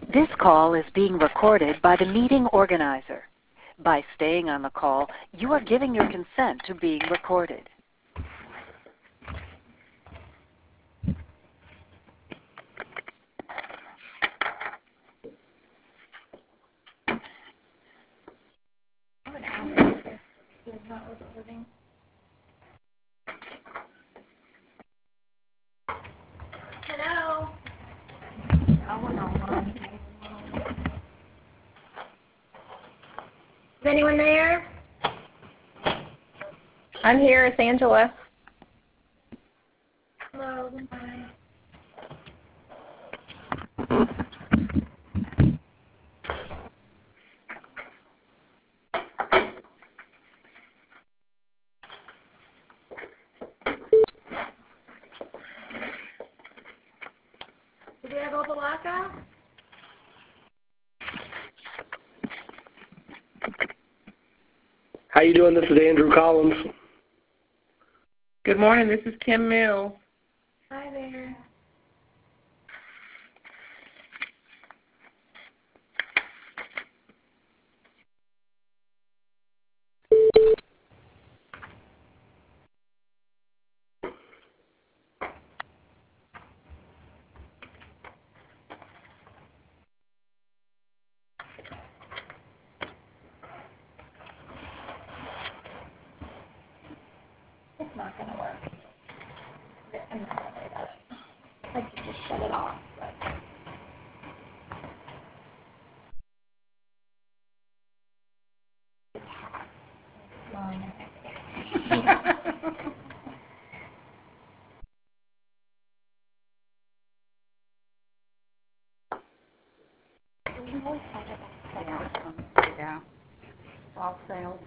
This call is being recorded by the meeting organizer. By staying on the call, you are giving your consent to being recorded. Hello. Is anyone there? I'm here. It's Angela. Hello. Goodbye. Do we have Opalaka? How you doing? This is Andrew Collins. Good morning. This is Kim Mills. Hi there. It's not going to work. I'm not going to worry about it. I could just shut it off. But... It's hot. It's long. We always talk about Yeah. All sales.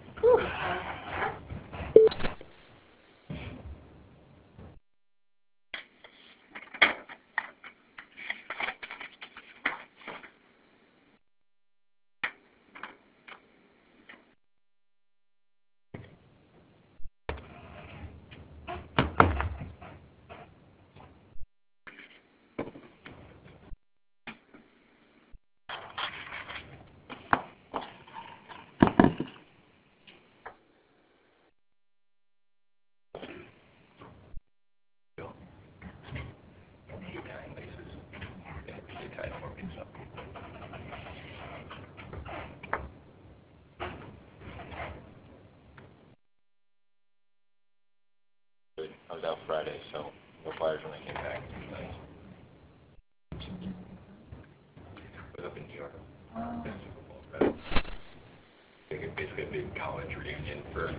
I was out Friday, so no flyers when I came back. Nice. I was up in New York. Basically a big college reunion for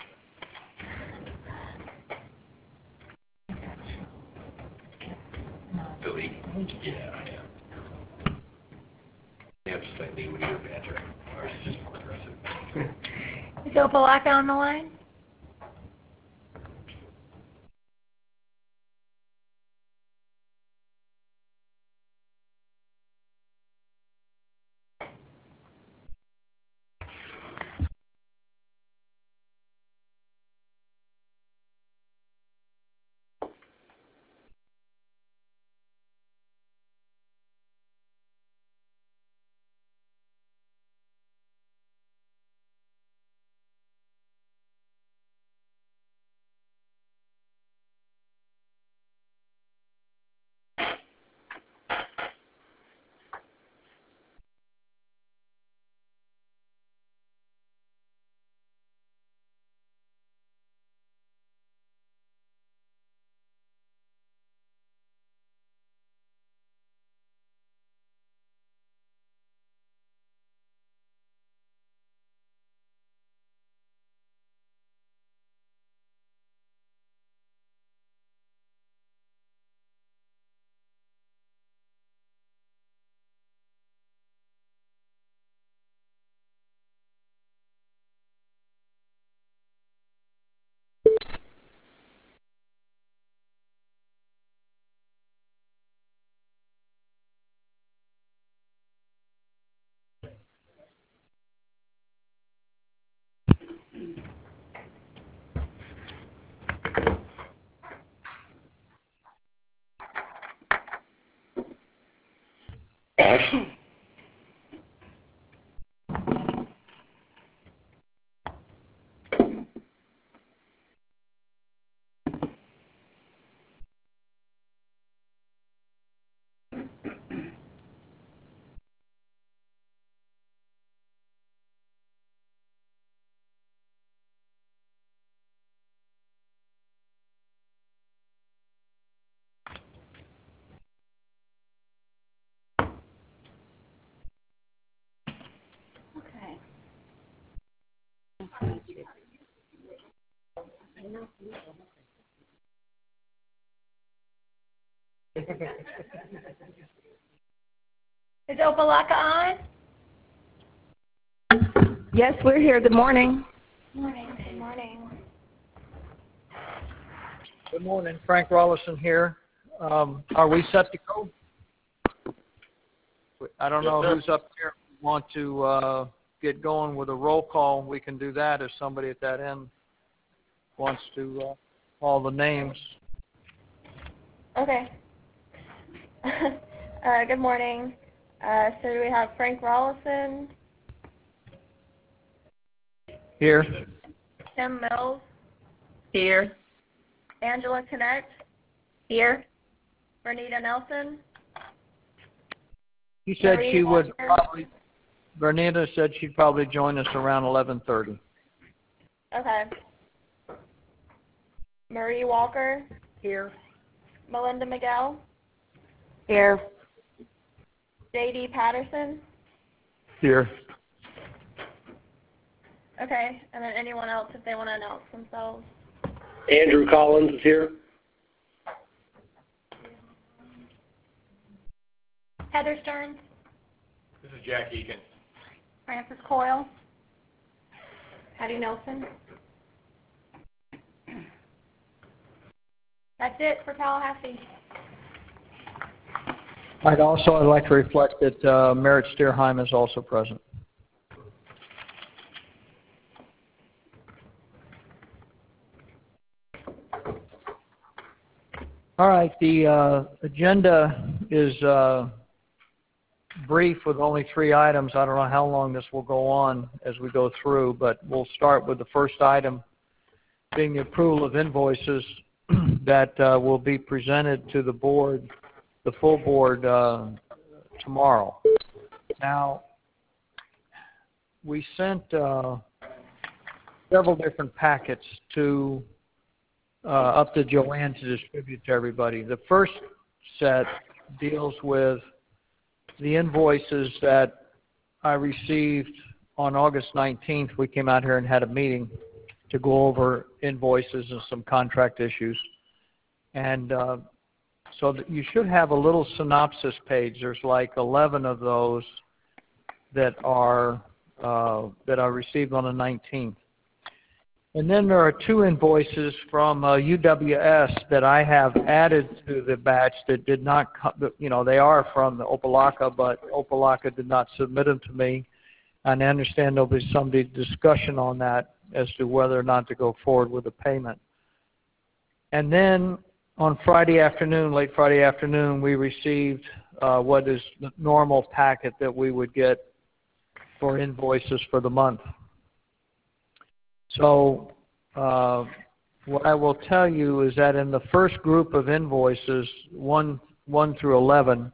Philly. Yeah, I am. They have slightly weirder banter. Ours is just more aggressive. Is Opalaka on the line? Is Opalaka on? Yes, we're here. Good morning. Morning. Good morning. Good morning, Frank Rollison here. Are we set to go? I don't know who's up there. If we want to get going with a roll call, we can do that if somebody at that end wants to call the names. Okay. Good morning. So we have Frank Rollison, Here. Tim Mills, Here. Angela Connect, Here. Bernita Nelson, She said Marie she would Walker. probably, Bernita said she'd probably join us around 11:30. Okay. Marie Walker, Here. Melinda Miguel, Here. J.D. Patterson. Here. Okay, and then anyone else if they want to announce themselves. Andrew Collins is here. Heather Stearns, This is Jack Egan. Francis Coyle, Patty Nelson. That's it for Tallahassee. I'd like to reflect that Merritt Steerheim is also present. All right, the agenda is brief with only 3 items. I don't know how long this will go on as we go through, but we'll start with the first item being the approval of invoices that will be presented to the board, the full board, tomorrow. Now, we sent several different packets to up to Joanne to distribute to everybody. The first set deals with the invoices that I received on August 19th. We came out here and had a meeting to go over invoices and some contract issues. And so that you should have a little synopsis page. There's like 11 of those that I received on the 19th. And then there are 2 invoices from UWS that I have added to the batch that did not, they are from the Opalaka, but Opalaka did not submit them to me. And I understand there'll be some discussion on that as to whether or not to go forward with the payment. And then on Friday afternoon, late Friday afternoon, we received what is the normal packet that we would get for invoices for the month. So what I will tell you is that in the first group of invoices, 1 through 11,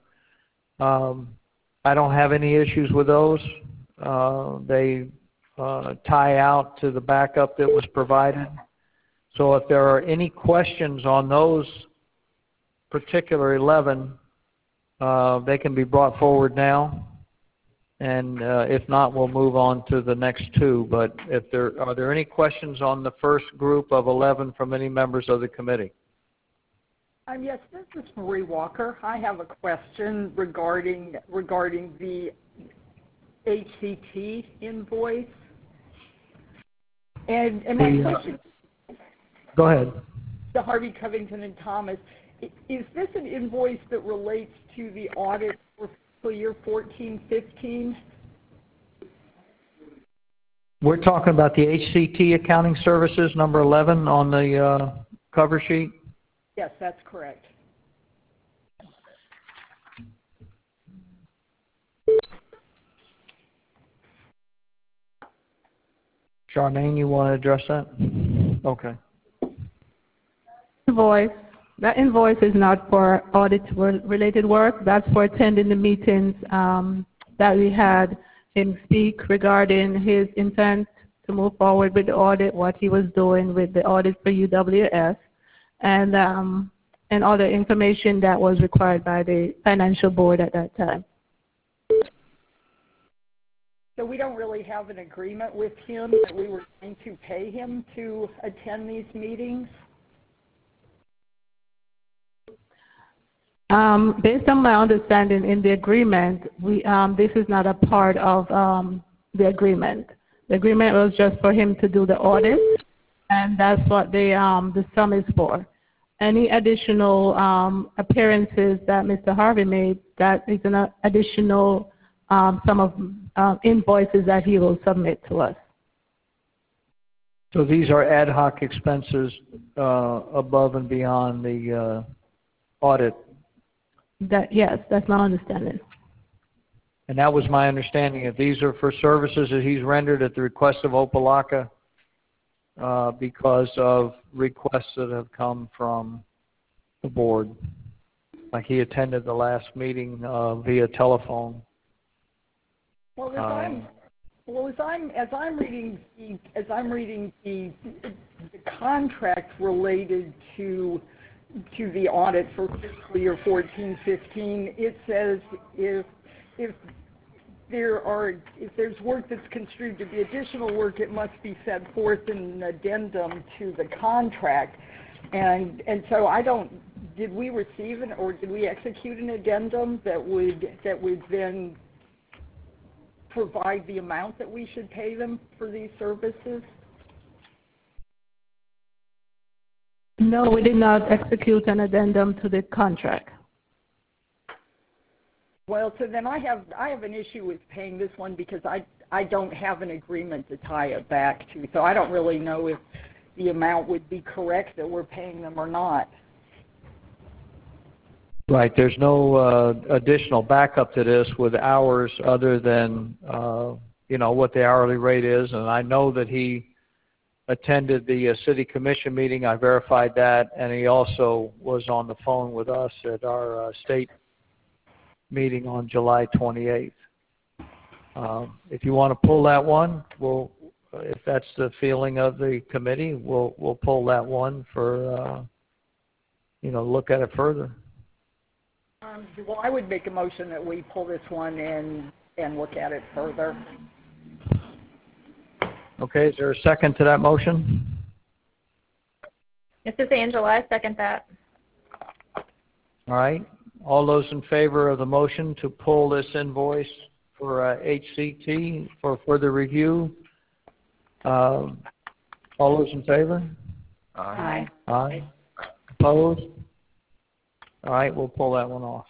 I don't have any issues with those. They tie out to the backup that was provided. So if there are any questions on those particular 11, they can be brought forward now. And if not, we'll move on to the next 2. But are there any questions on the first group of 11 from any members of the committee? Yes, this is Marie Walker. I have a question regarding the HCT invoice. And my question Go ahead. to Harvey Covington and Thomas, is this an invoice that relates to the audit for fiscal year 14-15? We're talking about the HCT accounting services, number 11 on the cover sheet? Yes, that's correct. Charmaine, you want to address that? Okay. That invoice is not for audit-related work. That's for attending the meetings that we had him speak regarding his intent to move forward with the audit, what he was doing with the audit for UWS, and other information that was required by the financial board at that time. So we don't really have an agreement with him that we were going to pay him to attend these meetings? Based on my understanding in the agreement, this is not a part of the agreement. The agreement was just for him to do the audit, and that's what the sum is for. Any additional appearances that Mr. Harvey made, that is an additional sum of invoices that he will submit to us. So these are ad hoc expenses above and beyond the audit. Yes, that's my understanding. And that was my understanding. If these are for services that he's rendered at the request of Opelika because of requests that have come from the board, like he attended the last meeting via telephone. Well, as I'm reading the contract related to the audit for fiscal year 14-15, it says if there's work that's construed to be additional work, it must be set forth in an addendum to the contract. And so did we receive or did we execute an addendum that would then provide the amount that we should pay them for these services? No, we did not execute an addendum to the contract. Well, so then I have an issue with paying this one because I don't have an agreement to tie it back to. So I don't really know if the amount would be correct that we're paying them or not. Right. There's no additional backup to this with hours other than what the hourly rate is, and I know that he attended the city commission meeting. I verified that, and he also was on the phone with us at our state meeting on July 28th. If you want to pull that one, if that's the feeling of the committee, we'll pull that one for look at it further. Well, I would make a motion that we pull this one and look at it further. Okay, is there a second to that motion? This is Angela. I second that. All right. All those in favor of the motion to pull this invoice for HCT for further review? All those in favor? Aye. Aye. Opposed? All right, we'll pull that one off.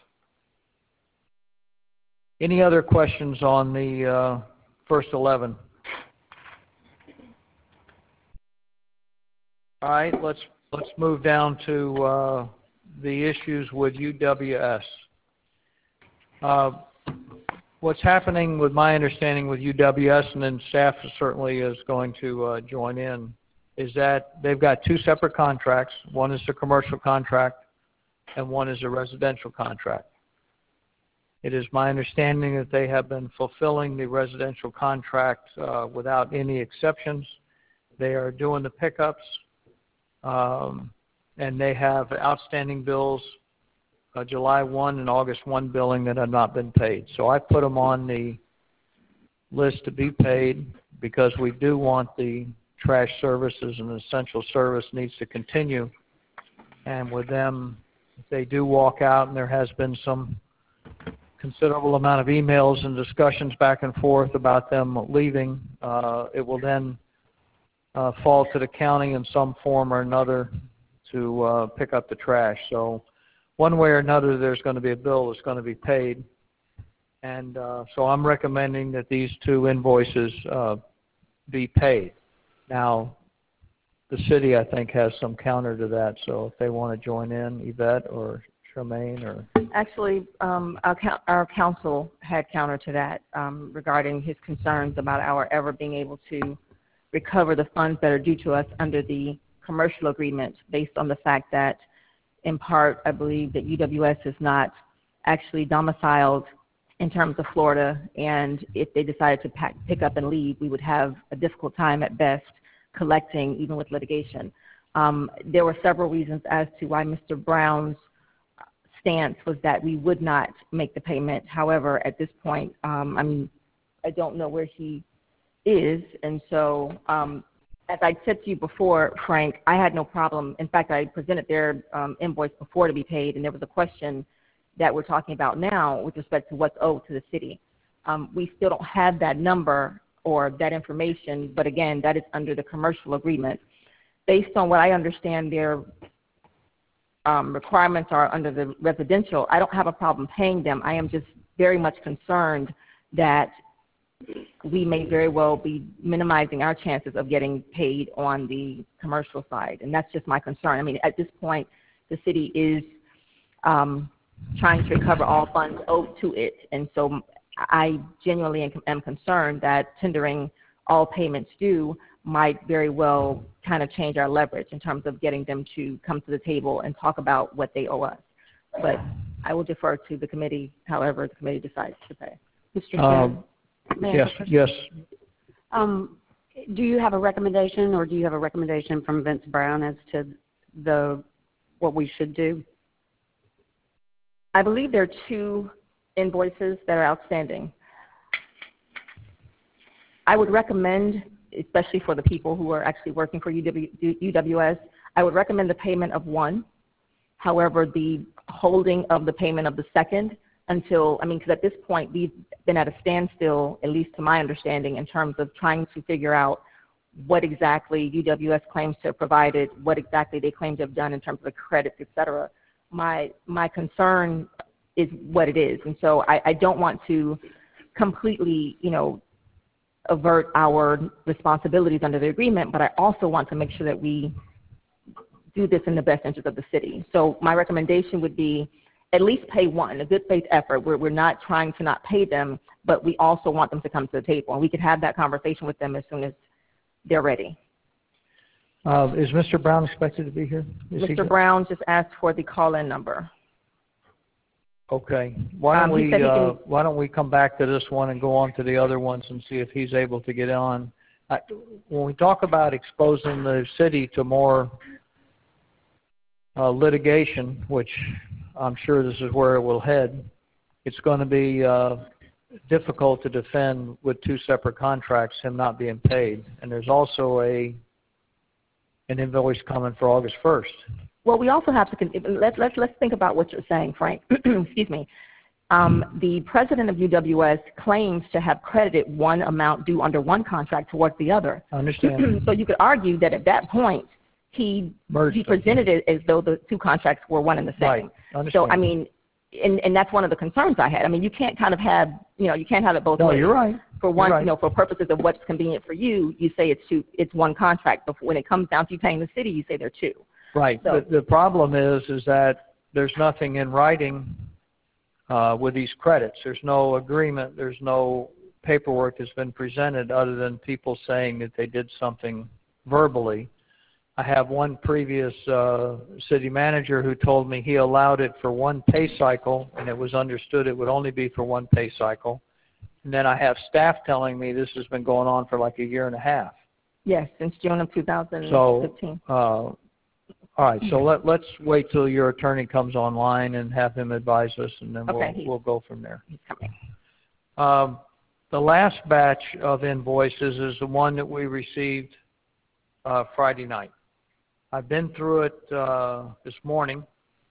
Any other questions on the first 11? All right, let's move down to the issues with UWS. What's happening with my understanding with UWS, and then staff certainly is going to join in, is that they've got two separate contracts. One is the commercial contract and one is a residential contract. It is my understanding that they have been fulfilling the residential contract without any exceptions. They are doing the pickups, and they have outstanding bills, July 1 and August 1 billing that have not been paid. So I put them on the list to be paid because we do want the trash services and essential service needs to continue. And with them, if they do walk out, and there has been some considerable amount of emails and discussions back and forth about them leaving, it will then fall to the county in some form or another to pick up the trash. So one way or another, there's going to be a bill that's going to be paid. And so I'm recommending that these two invoices be paid. Now, the city, I think, has some counter to that. So if they want to join in, Yvette or Charmaine or... Actually, our counsel had counter to that regarding his concerns about our ever being able to recover the funds that are due to us under the commercial agreement based on the fact that, in part, I believe that UWS is not actually domiciled in terms of Florida, and if they decided to pick up and leave, we would have a difficult time at best collecting, even with litigation. There were several reasons as to why Mr. Brown's stance was that we would not make the payment. However, at this point, I'm I don't know where he is. And so, as I said to you before, Frank, I had no problem. In fact, I presented their invoice before to be paid, and there was a question that we're talking about now with respect to what's owed to the city. We still don't have that number or that information, but again, that is under the commercial agreement. Based on what I understand their requirements are under the residential, I don't have a problem paying them. I am just very much concerned that we may very well be minimizing our chances of getting paid on the commercial side, and that's just my concern. I mean, at this point, the city is trying to recover all funds owed to it, and so I genuinely am concerned that tendering all payments due might very well kind of change our leverage in terms of getting them to come to the table and talk about what they owe us. But I will defer to the committee, however the committee decides to pay. Mr. Chair. Yes. Do you have a recommendation, or do you have a recommendation from Vince Brown as to what we should do? I believe there are 2 invoices that are outstanding. I would recommend, especially for the people who are actually working for UWS, I would recommend the payment of one. However, the holding of the payment of the second until, because at this point we've been at a standstill, at least to my understanding, in terms of trying to figure out what exactly UWS claims to have provided, what exactly they claim to have done in terms of the credits, et cetera. My concern is what it is. And so I don't want to completely, avert our responsibilities under the agreement, but I also want to make sure that we do this in the best interest of the city. So my recommendation would be at least pay one, a good faith effort. We're not trying to not pay them, but we also want them to come to the table. And we could have that conversation with them as soon as they're ready. Is Mr. Brown expected to be here? Mr. Brown just asked for the call-in number. Okay. Why don't we come back to this one and go on to the other ones and see if he's able to get on. When we talk about exposing the city to more litigation, which I'm sure this is where it will head, it's going to be difficult to defend with 2 separate contracts, him not being paid. And there's also an invoice coming for August 1st. Well, we also have to, let's think about what you're saying, Frank. Excuse me. The president of UWS claims to have credited one amount due under one contract towards the other. I understand. So you could argue that at that point, he presented it as though the 2 contracts were one and the same. Right. I understand. So, and that's one of the concerns I had. You can't kind of have, you can't have it both ways. No, you're right. For one, for purposes of what's convenient for you, you say it's one contract. But when it comes down to you paying the city, you say there are 2. Right. So, the problem is that there's nothing in writing with these credits. There's no agreement. There's no paperwork that's been presented other than people saying that they did something verbally. I have one previous city manager who told me he allowed it for one pay cycle, and it was understood it would only be for one pay cycle. And then I have staff telling me this has been going on for like a year and a half. Yes, since June of 2015. So, all right, so let's wait till your attorney comes online and have him advise us, and then we'll go from there. He's coming. The last batch of invoices is the one that we received Friday night. I've been through it this morning,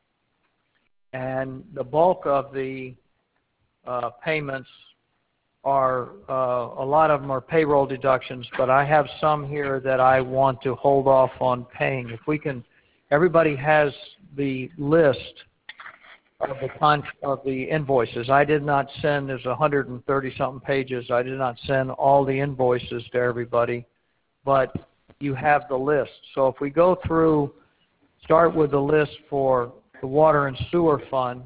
and the bulk of the payments are, a lot of them are payroll deductions, but I have some here that I want to hold off on paying. If we can, everybody has the list of the invoices. I did not send, there's 130-something pages. I did not send all the invoices to everybody, but you have the list. So if we go through, start with the list for the Water and Sewer Fund.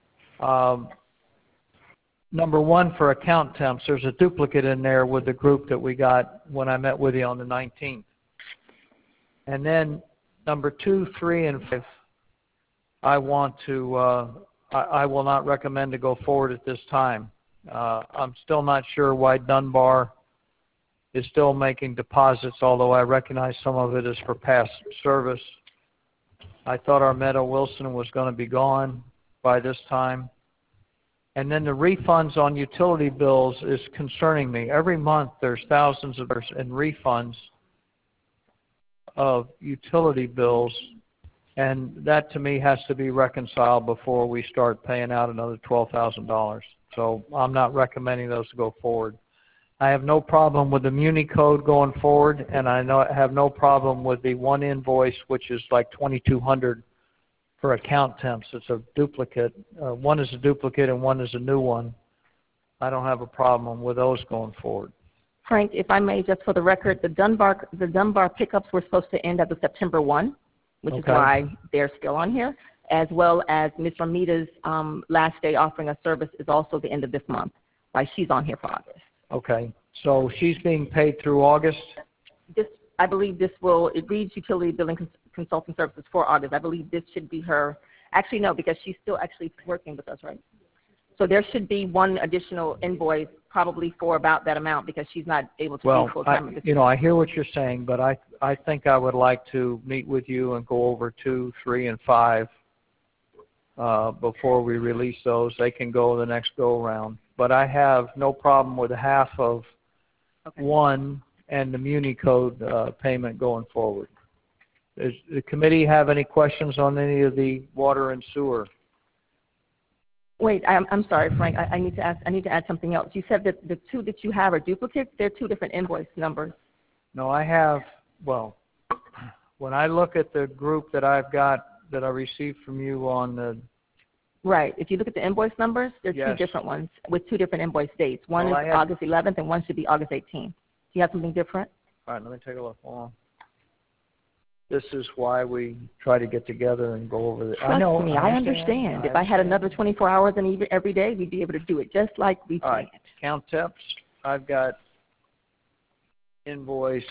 Number 1 for account temps, there's a duplicate in there with the group that we got when I met with you on the 19th. And then number 2, 3, and 5, I want to, I will not recommend to go forward at this time. I'm still not sure why Dunbar is still making deposits, although I recognize some of it is for past service. I thought our Meadow Wilson was going to be gone by this time. And then the refunds on utility bills is concerning me. Every month there's thousands of dollars in refunds of utility bills, and that to me has to be reconciled before we start paying out another $12,000. So I'm not recommending those to go forward. I have no problem with the Muni code going forward, and I have no problem with the one invoice, which is like $2,200 for account temps. It's a duplicate. One is a duplicate and one is a new one. I don't have a problem with those going forward. Frank, if I may, just for the record, the Dunbar pickups were supposed to end at the September 1, which is why they're still on here, as well as Ms. Ramita's last day offering a service is also the end of this month, why she's on here for August. Okay, so she's being paid through August? I believe it reads utility billing consulting services for August. I believe this should be her, actually no, because she's still actually working with us, right? So there should be one additional invoice probably for about that amount because she's not able to do full time. I hear what you're saying, but I think I would like to meet with you and go over 2, 3, and 5 before we release those. They can go the next go around. But I have no problem with half of 1 and the Muni code payment going forward. Does the committee have any questions on any of the water and sewer? Wait, I'm sorry, Frank. I need to add something else. You said that the 2 that you have are duplicates. They're 2 different invoice numbers. No, I have. Well, when I look at the group that I've got that I received from you on the. Right. If you look at the invoice numbers, they're 2 different ones with 2 different invoice dates. One is August 11th and one should be August 18th. Do you have something different? All right, let me take a look. Hold on. This is why we try to get together and go over this. Trust me, I understand. If I had another 24 hours in every day, we'd be able to do it just like we planned. All right, count temps. I've got invoice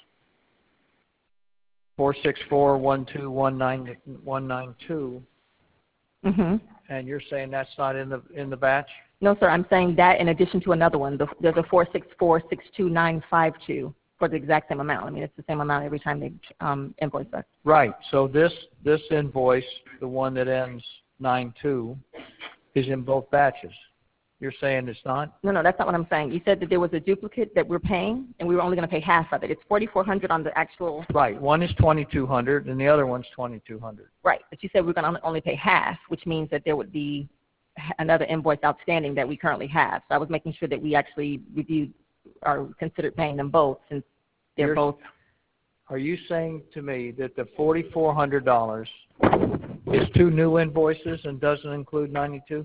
464121992. Mm-hmm. And you're saying that's not in the batch? No, sir. I'm saying that in addition to another one. There's a 464622952 for the exact same amount. I mean, it's the same amount every time they invoice us. Right. So this invoice, the one that ends 92, is in both batches. You're saying it's not? No, that's not what I'm saying. You said that there was a duplicate that we're paying, and we were only going to pay half of it. It's $4,400 on the actual. Right. One is $2,200, and the other one's $2,200. Right. But you said we're going to only pay half, which means that there would be another invoice outstanding that we currently have. So I was making sure that we actually reviewed or considered paying them both, since they're both. Are you saying to me that the $4,400 is 2 new invoices and doesn't include 92?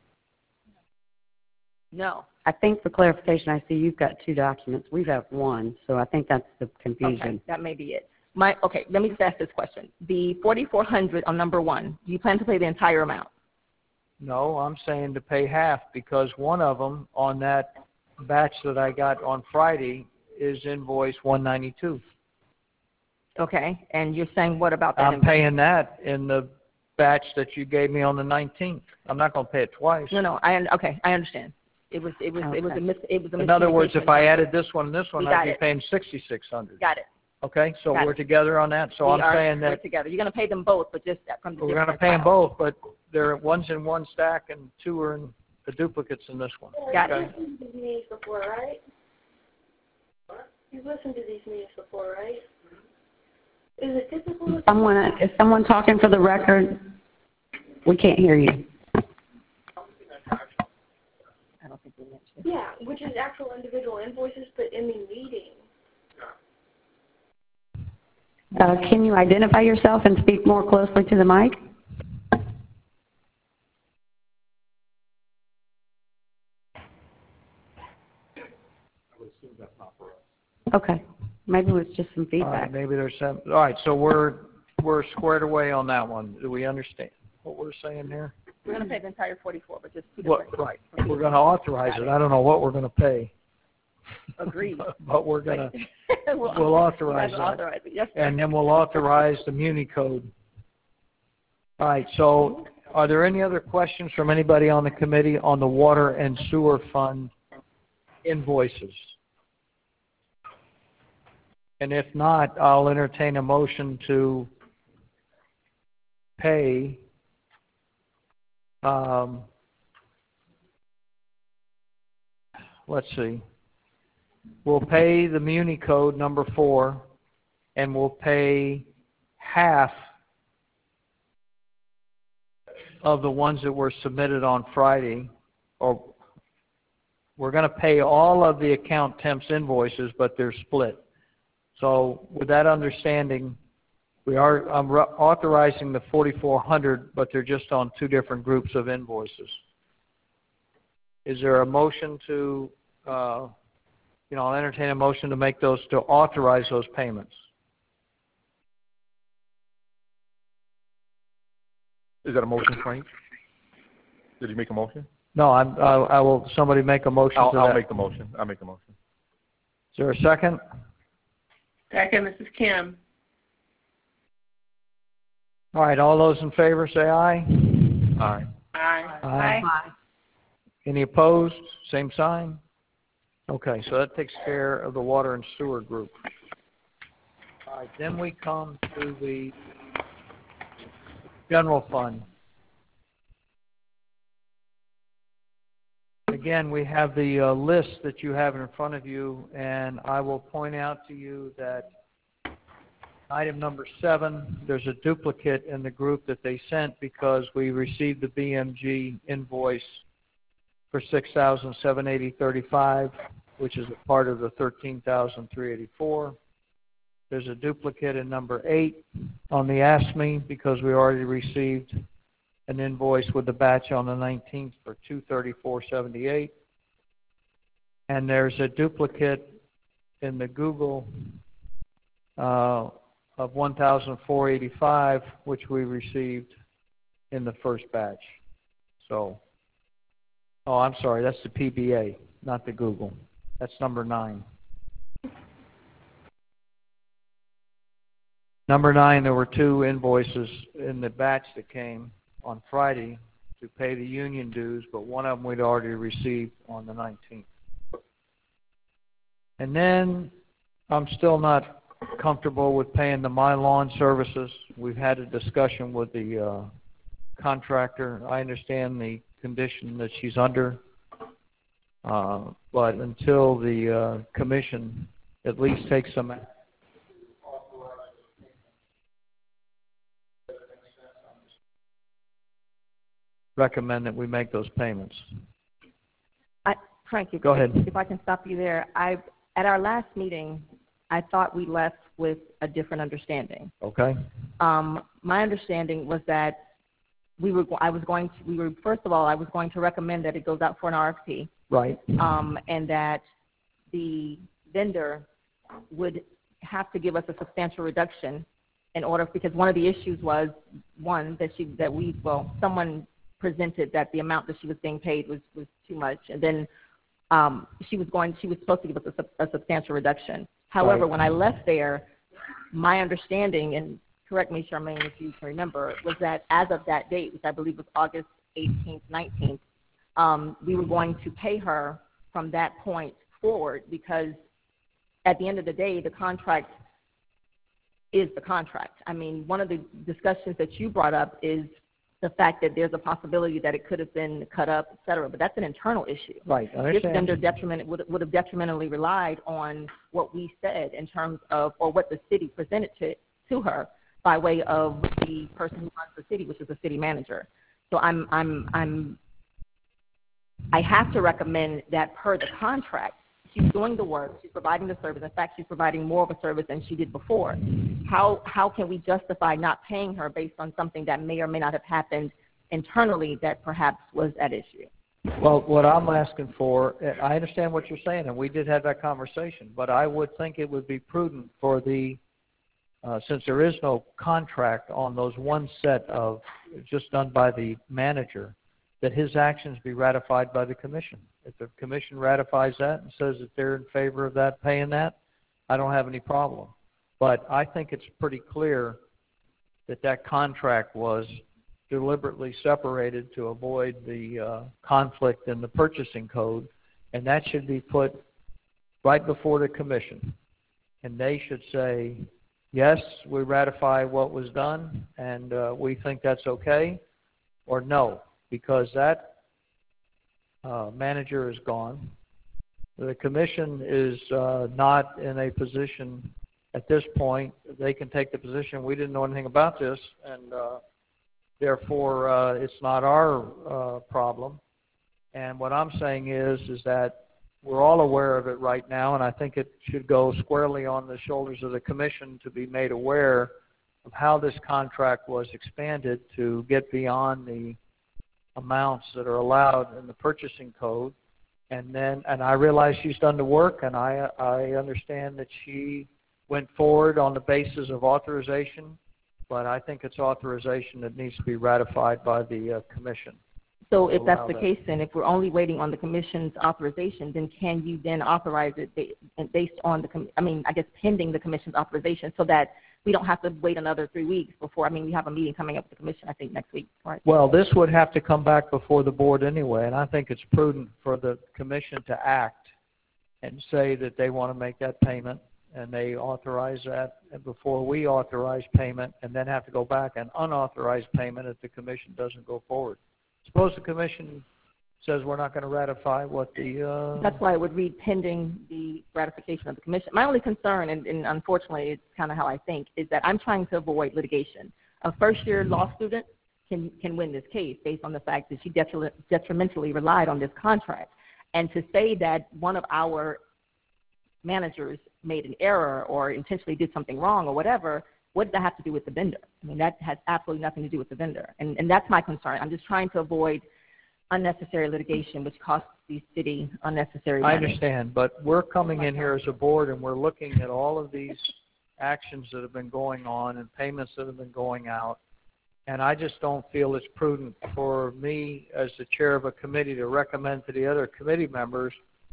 No. I think for clarification, I see you've got 2 documents. We have 1, so I think that's the confusion. Okay, that may be it. Okay, let me just ask this question. The $4,400 on number 1, do you plan to pay the entire amount? No, I'm saying to pay half because one of them on that batch that I got on Friday is invoice 192. Okay, and you're saying what about that? I'm paying that in the batch that you gave me on the 19th. I'm not going to pay it twice. No, I understand. It was a In other words, if I added this one and this one, I'd be paying $6,600. Got it. Okay, so we're together on that. So I'm saying that we're together. You're going to pay them both, but just from the. We're going to pay them both, but one's in one stack and 2 are in the duplicates in this one. Got it. You've listened to these meetings before, right? You've listened to these meetings before, right? Is it typical? Is someone talking for the record? We can't hear you. I don't think we mentioned. Yeah, which is actual individual invoices, but in the meeting. Can you identify yourself and speak more closely to the mic? Okay. Maybe it was just some feedback. Maybe there's some. All right, so we're squared away on that one. Do we understand what we're saying here? We're going to pay the entire 44, but just 2 different. Right. We're going to authorize it. I don't know what we're going to pay. Agreed. But we're going to we'll authorize that. Authorize it. Yes, sir. And then we'll authorize the Muni code. All right. So are there any other questions from anybody on the committee on the water and sewer fund invoices? And if not, I'll entertain a motion to pay let's see. We'll pay the Muni Code number 4, and we'll pay half of the ones that were submitted on Friday, or we're going to pay all of the account temps invoices, but they're split. So with that understanding, I'm authorizing the 4,400, but they're just on 2 different groups of invoices. Is there a motion to, I'll entertain a motion to make those, to authorize those payments? Is that a motion, Frank? Did you make a motion? No, I will, somebody make a motion to that. I'll make the motion. I'll make the motion. Is there a second? Second, Mrs. Kim. All right, all those in favor say aye. Aye. Aye. Aye. Any opposed? Same sign? Okay, so that takes care of the water and sewer group. All right, then we come to the general fund. Again, we have the list that you have in front of you, and I will point out to you that item number 7, there's a duplicate in the group that they sent because we received the BMG invoice for $6,780.35, which is a part of the $13,384. There's a duplicate in number 8 on the ASME because we already received an invoice with the batch on the 19th for $234.78. And there's a duplicate in the Google of $1,485, which we received in the first batch. So, oh, I'm sorry, that's the PBA, not the Google. That's number 9. Number 9, there were 2 invoices in the batch that came on Friday to pay the union dues, but one of them we'd already received on the 19th. And then I'm still not comfortable with paying the My Lawn services. We've had a discussion with the contractor. I understand the condition that she's under, but until the commission at least takes some action, recommend that we make those payments. Frank, Go ahead. If I can stop you there. At our last meeting, I thought we left with a different understanding. Okay. My understanding was that I was going to recommend that it goes out for an RFP. Right. And that the vendor would have to give us a substantial reduction in order, because one of the issues was, someone presented that the amount that she was being paid was too much, and then she was supposed to give us a substantial reduction. However, Right. when I left there, my understanding, and correct me, Charmaine, if you can remember, was that as of that date, which I believe was August 18th, 19th, we were going to pay her from that point forward, because at the end of the day, the contract is the contract. I mean, one of the discussions that you brought up is the fact that there's a possibility that it could have been cut up, et cetera, but that's an internal issue. Right. I This understand. vendor would have detrimentally relied on what we said in terms of, or what the city presented to her by way of the person who runs the city, which is the city manager. So I have to recommend that per the contract, she's doing the work, she's providing the service. In fact, she's providing more of a service than she did before. How can we justify not paying her based on something that may or may not have happened internally that perhaps was at issue? Well, what I'm asking for, I understand what you're saying, and we did have that conversation, but I would think it would be prudent for since there is no contract on those one set of, just done by the manager, that his actions be ratified by the commission. If the commission ratifies that and says that they're in favor of that, paying that, I don't have any problem. But I think it's pretty clear that that contract was deliberately separated to avoid the conflict in the purchasing code, and that should be put right before the commission. And they should say, yes, we ratify what was done, and we think that's okay, or no, because that manager is gone. The commission is not in a position at this point. They can take the position, we didn't know anything about this, and therefore it's not our problem. And what I'm saying is that we're all aware of it right now, and I think it should go squarely on the shoulders of the commission to be made aware of how this contract was expanded to get beyond the amounts that are allowed in the purchasing code. And I realize she's done the work, and I understand that she went forward on the basis of authorization, but I think it's authorization that needs to be ratified by the commission. So if that's the case, then if we're only waiting on the commission's authorization, then can you then authorize it based on pending the commission's authorization, so that we don't have to wait another 3 weeks before, we have a meeting coming up with the commission, I think, next week, right? Well, this would have to come back before the board anyway, and I think it's prudent for the commission to act and say that they want to make that payment, and they authorize that before we authorize payment, and then have to go back and unauthorize payment if the commission doesn't go forward. Suppose the commission says we're not going to ratify what the... That's why I would read pending the ratification of the commission. My only concern, and unfortunately it's kind of how I think, is that I'm trying to avoid litigation. A first-year law student can win this case based on the fact that she detrimentally relied on this contract. And to say that one of our managers made an error or intentionally did something wrong or whatever, what does that have to do with the vendor? That has absolutely nothing to do with the vendor. And that's my concern. I'm just trying to avoid unnecessary litigation, which costs the city unnecessary money. I understand, but we're coming in here as a board, and we're looking at all of these actions that have been going on and payments that have been going out, and I just don't feel it's prudent for me as the chair of a committee to recommend to the other committee members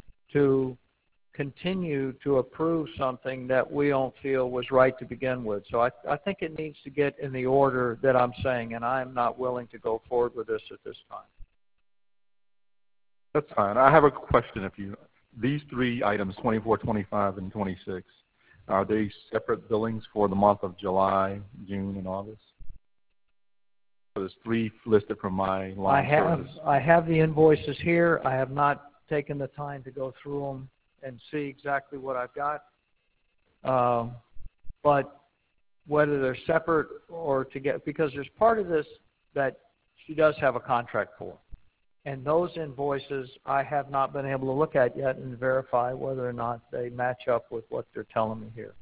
to continue to approve something that we don't feel was right to begin with. So I think it needs to get in the order that I'm saying, and I'm not willing to go forward with this at this time. That's fine. I have a question. These three items, 24, 25, and 26, are they separate billings for the month of July, June, and August? So there's three listed from my line service. I have the invoices here. I have not taken the time to go through them and see exactly what I've got. But whether they're separate or because there's part of this that she does have a contract for. And those invoices I have not been able to look at yet and verify whether or not they match up with what they're telling me here.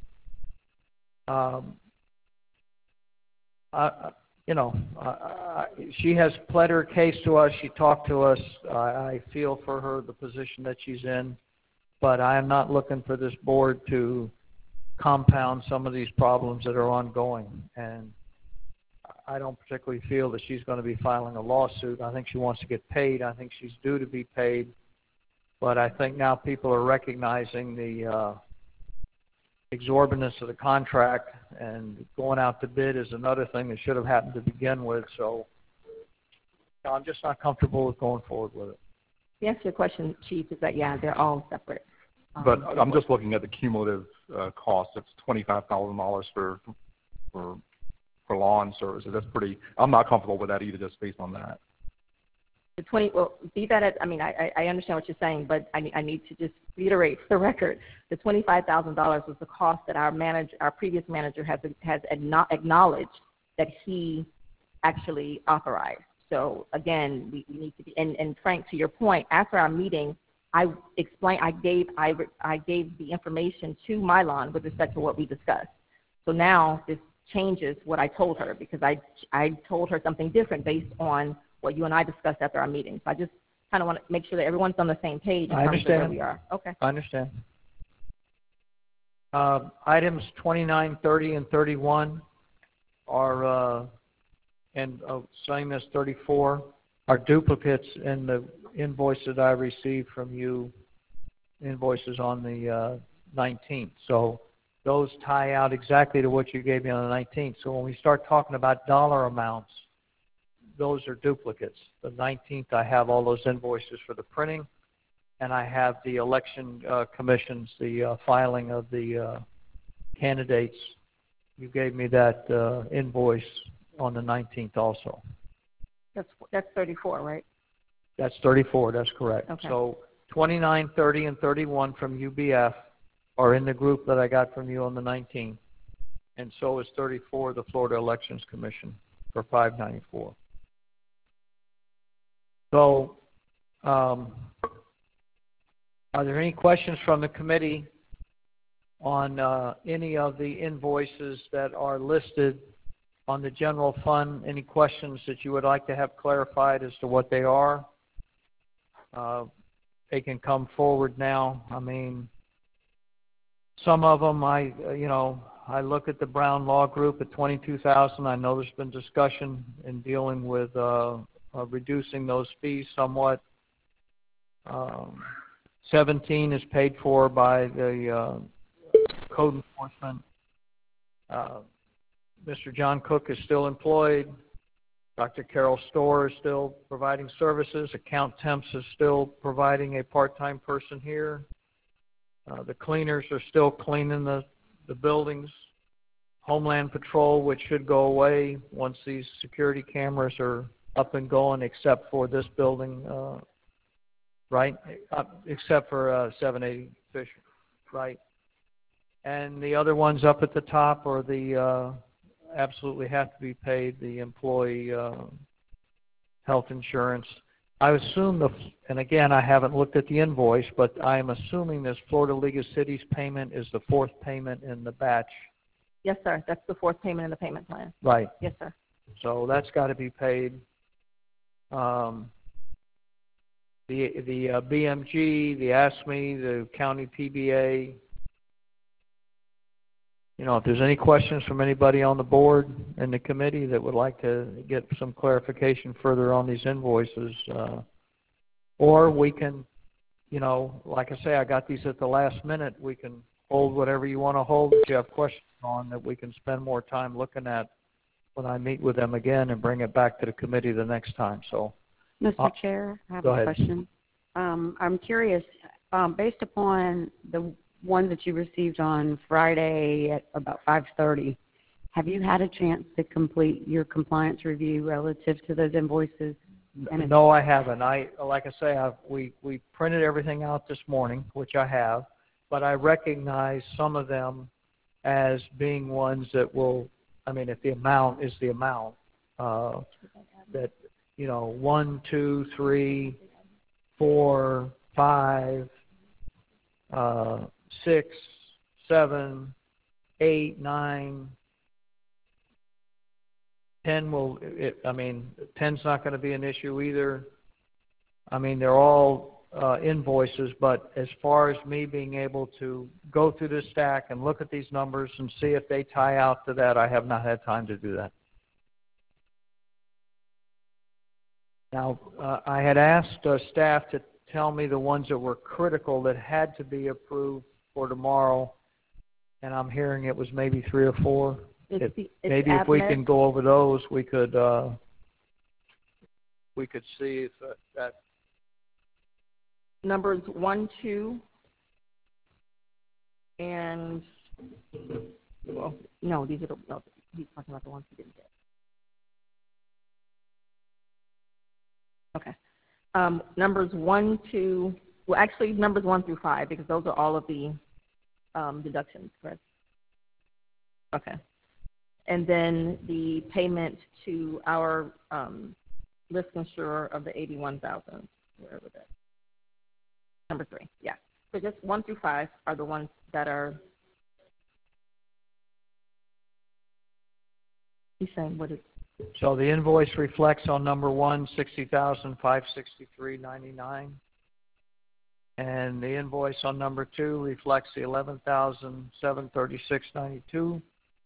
She has pled her case to us. She talked to us. I feel for her, the position that she's in. But I am not looking for this board to compound some of these problems that are ongoing. And I don't particularly feel that she's going to be filing a lawsuit. I think she wants to get paid. I think she's due to be paid. But I think now people are recognizing the exorbitance of the contract, and going out to bid is another thing that should have happened to begin with. So I'm just not comfortable with going forward with it. The answer to your question, Chief, is that, yeah, they're all separate. But I'm just looking at the cumulative cost. It's $25,000 for lawn services. That's pretty. I'm not comfortable with that either, just based on that. Be that as, I understand what you're saying, but I need to just reiterate for the record, the $25,000 was the cost that our previous manager has acknowledged that he actually authorized. So again, we need to be, and Frank, to your point, after our meeting, I gave the information to Mylon with respect to what we discussed. So now this changes what I told her, because I told her something different based on what you and I discussed after our meeting. So I just kind of want to make sure that everyone's on the same page in terms of where we are. Okay. I understand. Items 29, 30, and 31 are, same as 34, are duplicates in the invoice that I received from you, invoices on the 19th. So those tie out exactly to what you gave me on the 19th. So when we start talking about dollar amounts, those are duplicates. The 19th, I have all those invoices for the printing, and I have the election commissions, the filing of the candidates. You gave me that invoice on the 19th also. That's 34, right? That's 34. That's correct. Okay. So 29, 30, and 31 from UBF are in the group that I got from you on the 19th. And so is 34, the Florida Elections Commission, for $594. So, are there any questions from the committee on any of the invoices that are listed on the general fund? Any questions that you would like to have clarified as to what they are? They can come forward now. I mean, some of them I look at the Brown Law Group at $22,000. I know there's been discussion in dealing with reducing those fees somewhat. 17 is paid for by the code enforcement. Mr. John Cook is still employed. Dr. Carol Storr is still providing services. Account Temps is still providing a part-time person here. The cleaners are still cleaning the buildings. Homeland Patrol, which should go away once these security cameras are up and going, except for this building, right? Except for 780 Fisher, right? And the other ones up at the top are the absolutely have to be paid, the employee health insurance. I assume and again, I haven't looked at the invoice, but I am assuming this Florida League of Cities payment is the fourth payment in the batch. Yes, sir. That's the fourth payment in the payment plan. Right. Yes, sir. So that's got to be paid. The BMG, the ASME, the county PBA. If there's any questions from anybody on the board and the committee that would like to get some clarification further on these invoices, or we can, like I say, I got these at the last minute. We can hold whatever you want to hold that you have questions on that we can spend more time looking at when I meet with them again and bring it back to the committee the next time. So, Mr. Chair, I have a question. I'm curious, based upon the one that you received on Friday at about 5:30, have you had a chance to complete your compliance review relative to those invoices? No, I haven't. Like I say, we printed everything out this morning, which I have, but I recognize some of them as being ones that will, if the amount is the amount, that, 1, 2, 3, 4, 5, 6, 7, 8, 9, 10 will, 10's not going to be an issue either. They're all invoices, but as far as me being able to go through this stack and look at these numbers and see if they tie out to that, I have not had time to do that. Now, I had asked staff to tell me the ones that were critical that had to be approved for tomorrow, and I'm hearing it was maybe 3 or 4. Maybe if we can go over those, we could see if that. Numbers 1, 2, and no, these are he's talking about the ones he didn't get. Okay. Numbers 1, 2. Well, actually, numbers 1 through 5, because those are all of the deductions, correct? Okay. And then the payment to our risk insurer of the $81,000, wherever that. Number 3, yeah. So just 1 through 5 are the ones that are. He's saying what is. So the invoice reflects on number 1, $60,563.99, and the invoice on number 2 reflects the $11,736.92.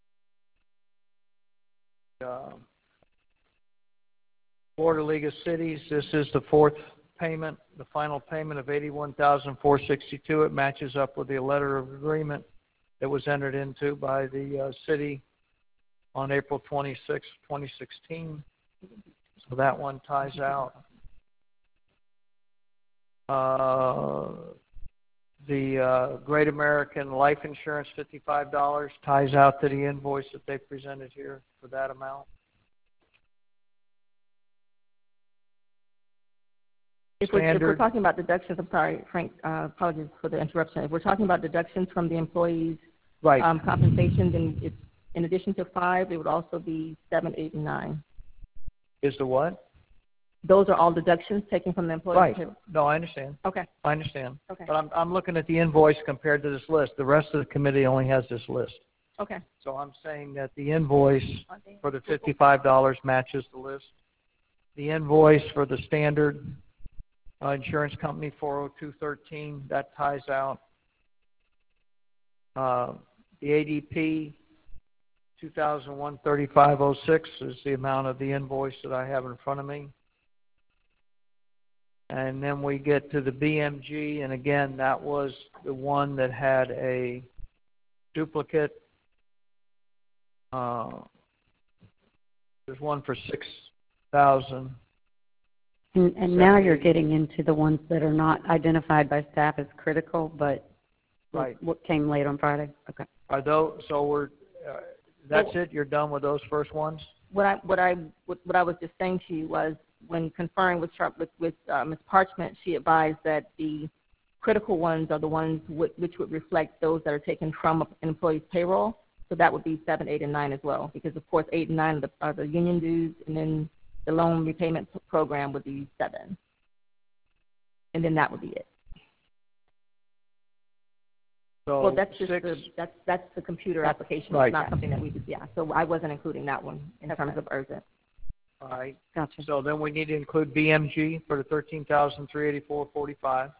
Florida League of Cities, this is the fourth payment, the final payment of $81,462. It matches up with the letter of agreement that was entered into by the city on April 26, 2016. So that one ties out. The Great American Life Insurance, $55, ties out to the invoice that they presented here for that amount. If we're standard, talking about deductions, I'm sorry, Frank, apologies for the interruption. If we're talking about deductions from the employees' right, compensation, then it's in addition to 5, it would also be 7, 8, and 9. is the what? Those are all deductions taken from the employees' Right. payroll. No, I understand. Okay. I understand. Okay. But I'm looking at the invoice compared to this list. The rest of the committee only has this list. Okay. So I'm saying that the invoice for the $55 matches the list. The invoice for the standard insurance company 40213, that ties out. The ADP 2001-3506 is the amount of the invoice that I have in front of me. And then we get to the BMG, and again, that was the one that had a duplicate. There's one for 6,000. And now you're getting into the ones that are not identified by staff as critical, but right. What came late on Friday? Okay. Are those, so we're, that's it? You're done with those first ones? What I was just saying to you was, when conferring with Ms. Parchment, she advised that the critical ones are the ones which would reflect those that are taken from an employee's payroll. So that would be 7, 8, and 9 as well, because of course 8 and 9 are the union dues, and then the loan repayment program would be 7, and then that would be it. So well, that's just 6, that's the computer application. Right. It's not something that we just So I wasn't including that one in terms of urgent. All right. Gotcha. So then we need to include BMG for the $13,384.45.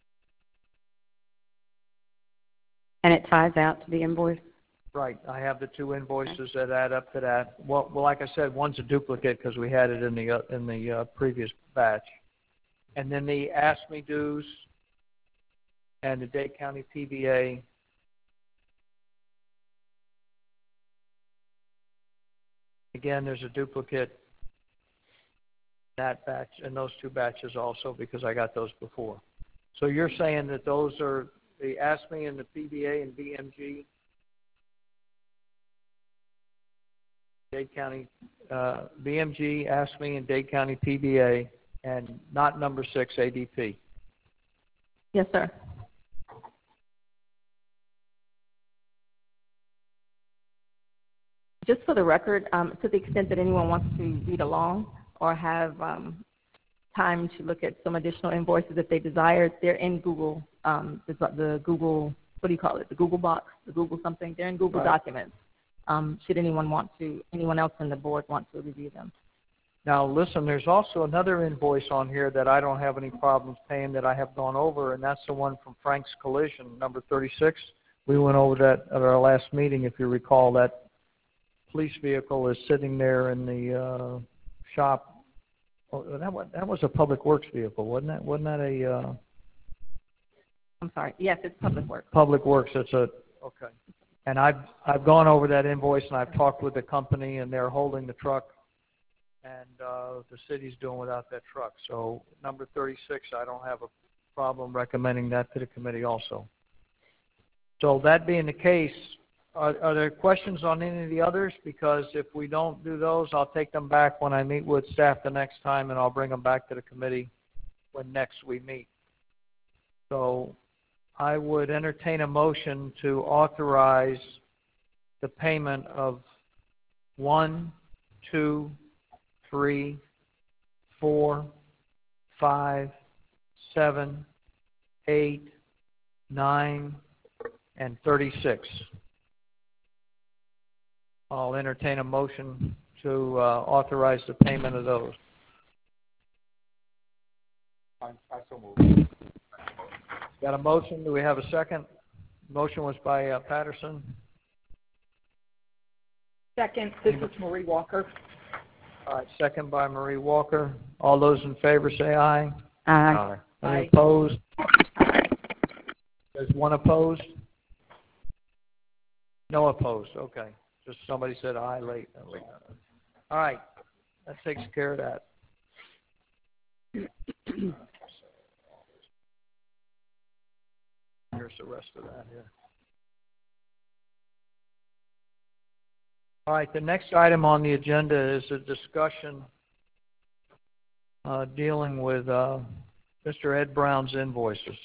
And it ties out to the invoice? Right. I have the 2 invoices that add up to that. Well, like I said, one's a duplicate because we had it in the previous batch. And then the ASME dues and the Dade County PBA. Again, there's a duplicate in that batch and those 2 batches also because I got those before. So you're saying that those are the ASME and the PBA and BMG, Dade County BMG, ASME, and Dade County PBA, and not number 6 ADP. Yes, sir. Just for the record, to the extent that anyone wants to read along or have time to look at some additional invoices if they desire, they're in Google, the Google, what do you call it, the Google box, the Google something, they're in Google Documents. Should anyone else on the board want to review them. Now listen, there's also another invoice on here that I don't have any problems paying that I have gone over, and that's the one from Frank's Collision, number 36. We went over that at our last meeting, if you recall. That police vehicle is sitting there in the shop. Oh, that was a Public Works vehicle, wasn't it? Wasn't that a... I'm sorry. Yes, it's Public Works. Public Works. It's a... Okay. And I've gone over that invoice, and I've talked with the company, and they're holding the truck, and the city's doing without that truck. So number 36, I don't have a problem recommending that to the committee also. So that being the case, are there questions on any of the others? Because if we don't do those, I'll take them back when I meet with staff the next time, and I'll bring them back to the committee when next we meet. So I would entertain a motion to authorize the payment of 1, 2, 3, 4, 5, 7, 8, 9, and 36. I'll entertain a motion to authorize the payment of those. I so move. Got a motion? Do we have a second? Motion was by Patterson. Second, this is Marie Walker. All right, second by Marie Walker. All those in favor say aye. Aye. Any opposed? There's one opposed? No opposed. Okay. Just somebody said aye late. All right. That takes care of that. Here's the rest of that here. All right, the next item on the agenda is a discussion dealing with Mr. Ed Brown's invoices.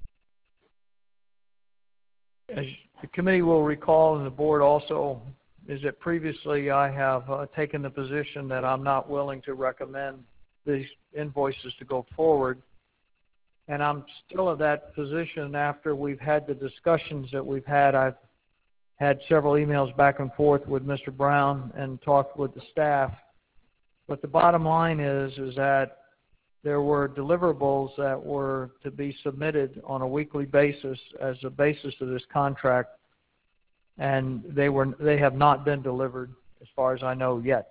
As the committee will recall, and the board also, is that previously I have taken the position that I'm not willing to recommend these invoices to go forward. And I'm still of that position after we've had the discussions that we've had. I've had several emails back and forth with Mr. Brown and talked with the staff. But the bottom line is that there were deliverables that were to be submitted on a weekly basis as a basis of this contract, and they have not been delivered as far as I know yet.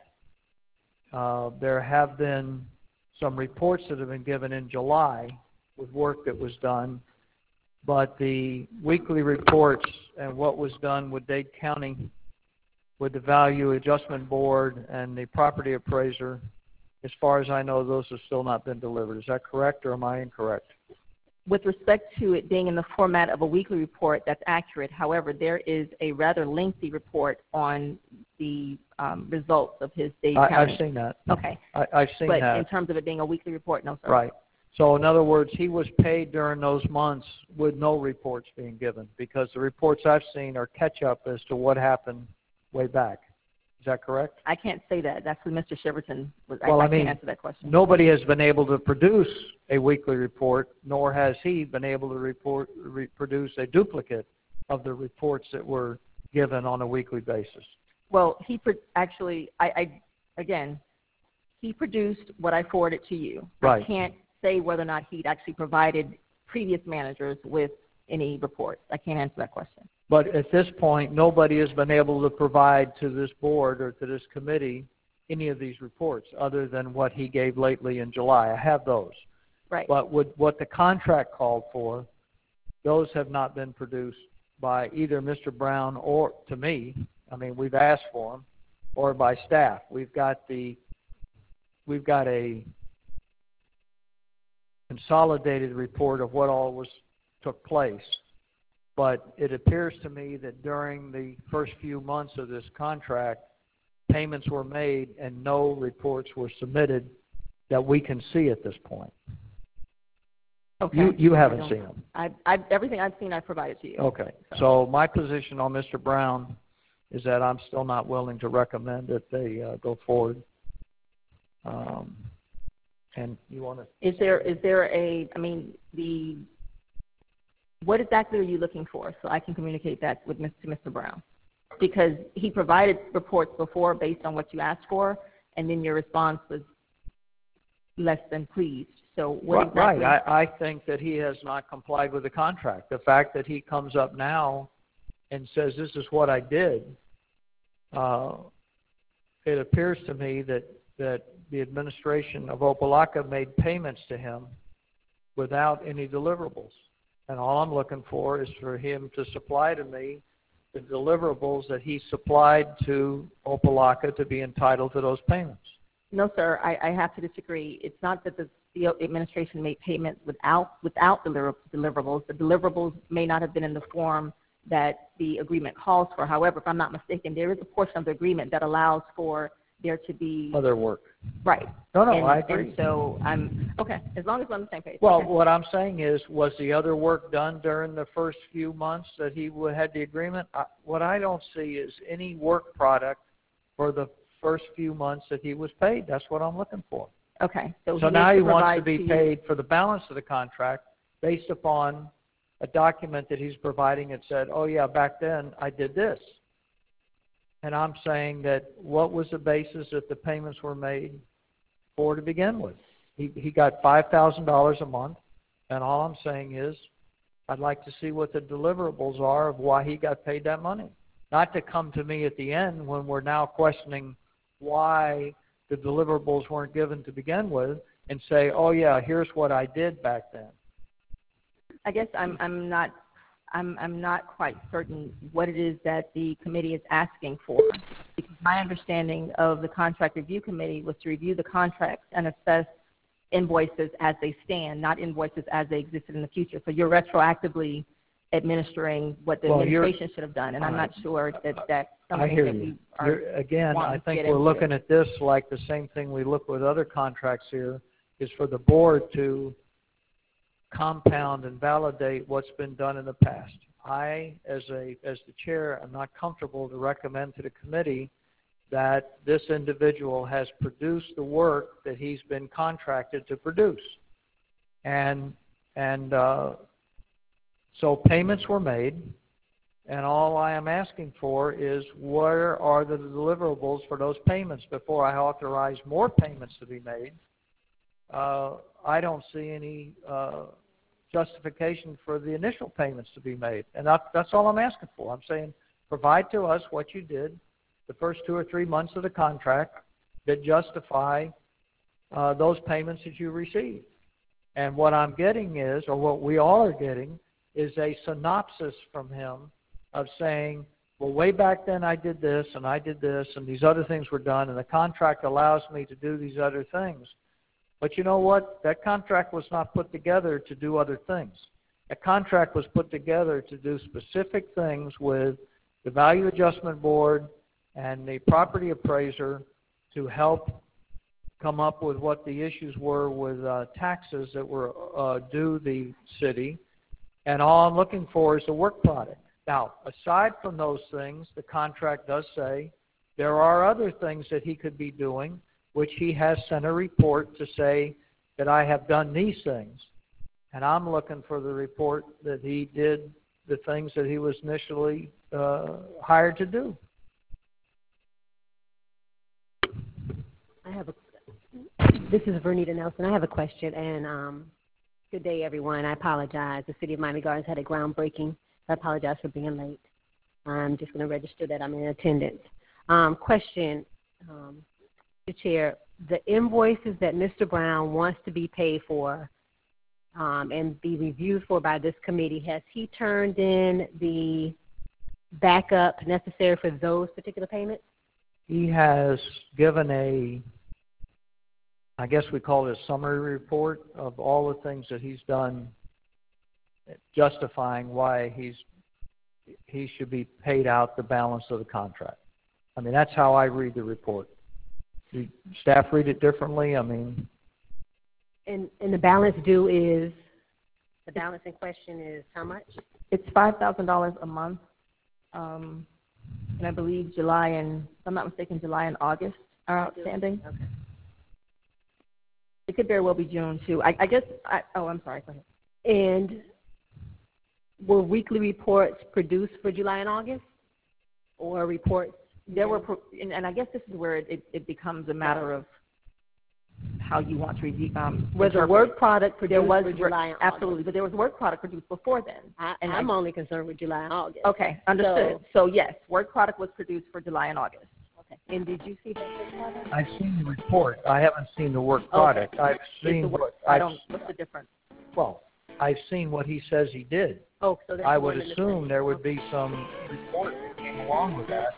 There have been some reports that have been given in July with work that was done, but the weekly reports and what was done with Dade County, with the Value Adjustment Board and the property appraiser, as far as I know, those have still not been delivered. Is that correct, or am I incorrect? With respect to it being in the format of a weekly report, that's accurate. However, there is a rather lengthy report on the results of his Dade County. I've seen that. Okay. I've seen but that. But in terms of it being a weekly report, no, sir. Right. So in other words, he was paid during those months with no reports being given, because the reports I've seen are catch-up as to what happened way back. Is that correct? I can't say that. That's what Mr. Shiverton was. Well, I can't answer that question. Nobody has been able to produce a weekly report, nor has he been able to reproduce a duplicate of the reports that were given on a weekly basis. Well, he actually, again, he produced what I forwarded to you. Right. I can't say whether or not he'd actually provided previous managers with any reports. I can't answer that question. But at this point, nobody has been able to provide to this board or to this committee any of these reports other than what he gave lately in July. I have those. Right. But with what the contract called for, those have not been produced by either Mr. Brown or to me. I mean, we've asked for them, or by staff. We've got a consolidated report of what all took place. But it appears to me that during the first few months of this contract, payments were made and no reports were submitted that we can see at this point. Okay. You haven't seen them. Everything I've seen, I've provided to you. Okay. So my position on Mr. Brown is that I'm still not willing to recommend that they go forward. And you want to? Is there what exactly are you looking for, so I can communicate that with Mr. Brown? Because he provided reports before based on what you asked for, and then your response was less than pleased. So what exactly? Right. I think that he has not complied with the contract. The fact that he comes up now and says, this is what I did, it appears to me that the administration of Opelika made payments to him without any deliverables. And all I'm looking for is for him to supply to me the deliverables that he supplied to Opelika to be entitled to those payments. No, sir. I have to disagree. It's not that the administration made payments without deliverables. The deliverables may not have been in the form that the agreement calls for. However, if I'm not mistaken, there is a portion of the agreement that allows for there to be other work. Right. No, I agree. And so I'm okay, as long as we're on the same page. Well, okay. What I'm saying is, was the other work done during the first few months that he had the agreement? What I don't see is any work product for the first few months that he was paid. That's what I'm looking for. Okay. So now he wants to be paid for the balance of the contract based upon a document that he's providing that said, oh, yeah, back then I did this. And I'm saying that what was the basis that the payments were made for to begin with? He got $5,000 a month, and all I'm saying is I'd like to see what the deliverables are of why he got paid that money. Not to come to me at the end when we're now questioning why the deliverables weren't given to begin with and say, oh, yeah, here's what I did back then. I guess I'm not quite certain what it is that the committee is asking for. Because my understanding of the contract review committee was to review the contracts and assess invoices as they stand, not invoices as they existed in the future. So you're retroactively administering what the administration should have done, and I'm not sure that that's something that we are. Again, I think we're looking at this like the same thing we look with other contracts here, is for the board to compound and validate what's been done in the past. I, as the chair, am not comfortable to recommend to the committee that this individual has produced the work that he's been contracted to produce. And so payments were made, and all I am asking for is where are the deliverables for those payments before I authorize more payments to be made. I don't see any justification for the initial payments to be made, and that's all I'm asking for. I'm saying provide to us what you did the first 2 or 3 months of the contract that justify those payments that you received. And what I'm getting is, or what we all are getting, is a synopsis from him of saying, well, way back then I did this, and I did this, and these other things were done, and the contract allows me to do these other things. But you know what? That contract was not put together to do other things. That contract was put together to do specific things with the Value Adjustment Board and the property appraiser to help come up with what the issues were with taxes that were due the city. And all I'm looking for is a work product. Now, aside from those things, the contract does say there are other things that he could be doing, which he has sent a report to say that I have done these things. And I'm looking for the report that he did the things that he was initially hired to do. This is Vernita Nelson. I have a question, and good day, everyone. I apologize. The City of Miami Gardens had a groundbreaking. I apologize for being late. I'm just going to register that I'm in attendance. Question, the Chair, the invoices that Mr. Brown wants to be paid for and be reviewed for by this committee, has he turned in the backup necessary for those particular payments? He has given a, I guess we call it a summary report of all the things that he's done, justifying why he should be paid out the balance of the contract. I mean, that's how I read the report. Do staff read it differently? I mean, and the balance due is, the balance in question is how much? It's $5,000 a month, and I believe July and, if I'm not mistaken, July and August are outstanding. Okay. It could very well be June too. I guess. Oh, I'm sorry. Go ahead. And were weekly reports produced for July and August, or reports? There were, and I guess this is where it becomes a matter of how you want to review. Was a work product produced for July and August? Absolutely, but there was work product produced before then. I'm only concerned with July and August. Okay, understood. So yes, work product was produced for July and August. Okay. And did you see that work product? I've seen the report. I haven't seen the work product. I've seen what. What's the difference? Well, I've seen what he says he did. Oh, so that's I would assume there would be some report that came along with that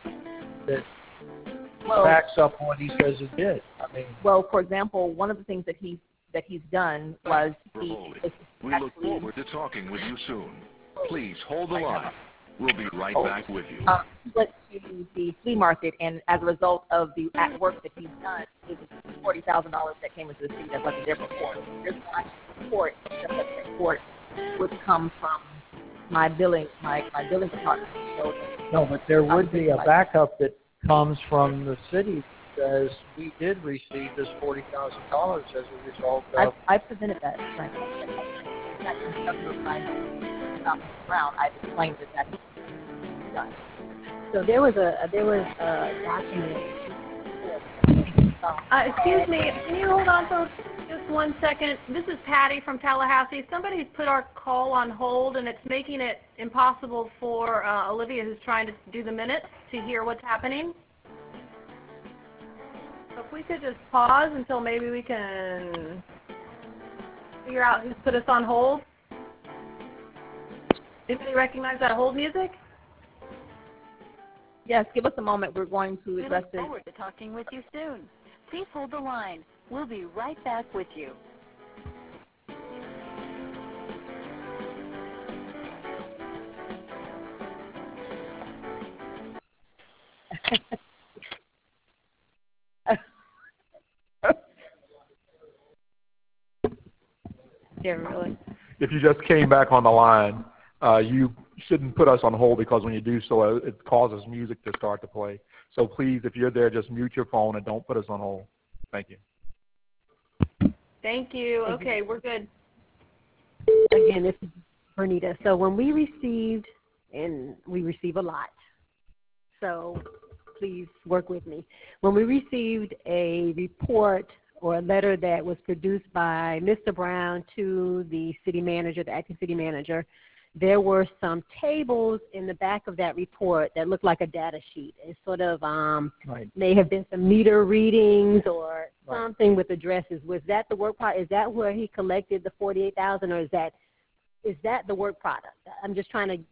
backs up what he says he did. I mean, well, for example, one of the things that he's done was We look forward to talking with you soon. Please hold the line. We'll be right back with you. Went to the flea market, and as a result of the work that he's done, it was $40,000 that came into the city that wasn't there before. There's no actual report, except that the report would come from my billing department. So no, but there would be a backup that comes from the city that says we did receive this $40,000 as a result of. I presented that. Right. I've explained that that's done. So there was a document. Excuse me, can you hold on for just 1 second? This is Patty from Tallahassee. Somebody's put our call on hold, and it's making it impossible for Olivia, who's trying to do the minutes, to hear what's happening. So if we could just pause until maybe we can figure out who's put us on hold. Anybody recognize that hold music? Yes, give us a moment. We're going to address this. We look forward to talking with you soon. Please hold the line. We'll be right back with you. Yeah, really. if you just came back on the line, you shouldn't put us on hold because when you do so, it causes music to start to play. So please, if you're there, just mute your phone and don't put us on hold. Thank you. Thank you. Okay, we're good. Again, this is Bernita. So when we received, and we receive a lot, so please work with me. When we received a report or a letter that was produced by Mr. Brown to the city manager, the acting city manager, there were some tables in the back of that report that looked like a data sheet. It sort of may have been some meter readings or something with addresses. Was that the work product? Is that where he collected the $48,000, or is that the work product? I'm just trying to.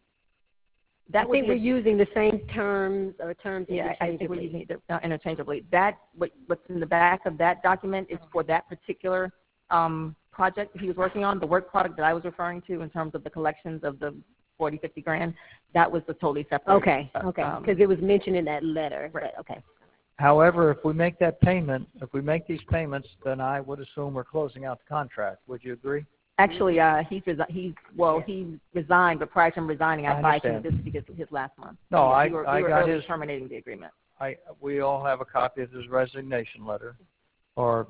I think we're using the same terms or terms interchangeably. I think we're using it interchangeably. That what's in the back of that document is for that particular project he was working on. The work product that I was referring to in terms of the collections of the 40, 50 grand, that was the totally separate. Okay, because it was mentioned in that letter. Right. But, okay. However, if we make that payment, if we make these payments, then I would assume we're closing out the contract. Would you agree? Actually, he resigned, but prior to him resigning, I advised him this because of his last month. No, we were got his terminating the agreement. We all have a copy of his resignation letter, or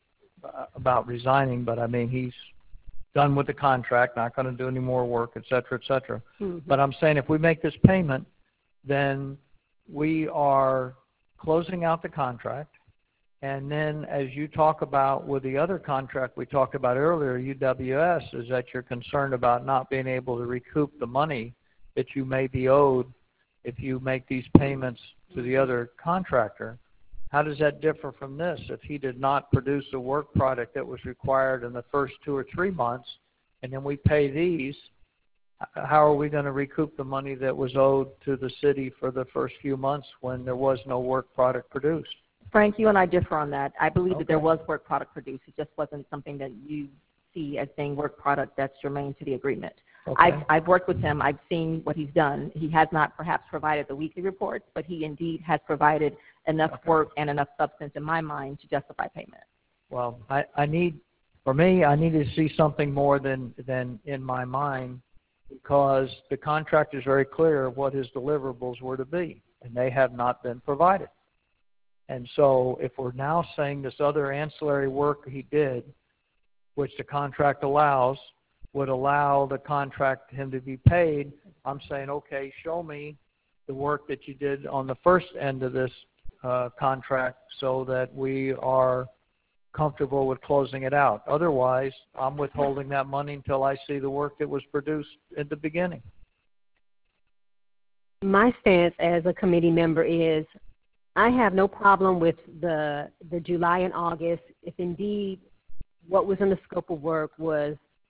about resigning. But I mean, he's done with the contract, not going to do any more work, et cetera, et cetera. Mm-hmm. But I'm saying if we make this payment, then we are closing out the contract. And then, as you talk about with the other contract we talked about earlier, UWS, is that you're concerned about not being able to recoup the money that you may be owed if you make these payments to the other contractor. How does that differ from this? If he did not produce a work product that was required in the first 2 or 3 months, and then we pay these, how are we going to recoup the money that was owed to the city for the first few months when there was no work product produced? Frank, you and I differ on that. I believe that there was work product produced. It just wasn't something that you see as being work product that's germane to the agreement. Okay. I've worked with him. I've seen what he's done. He has not perhaps provided the weekly reports, but he indeed has provided enough work and enough substance in my mind to justify payment. Well, I need to see something more than in my mind, because the contract is very clear what his deliverables were to be, and they have not been provided. And so if we're now saying this other ancillary work he did, which the contract allows, would allow the contract him to be paid, I'm saying, okay, show me the work that you did on the first end of this contract so that we are comfortable with closing it out. Otherwise, I'm withholding that money until I see the work that was produced at the beginning. My stance as a committee member is I have no problem with the July and August if indeed what was in the scope of work was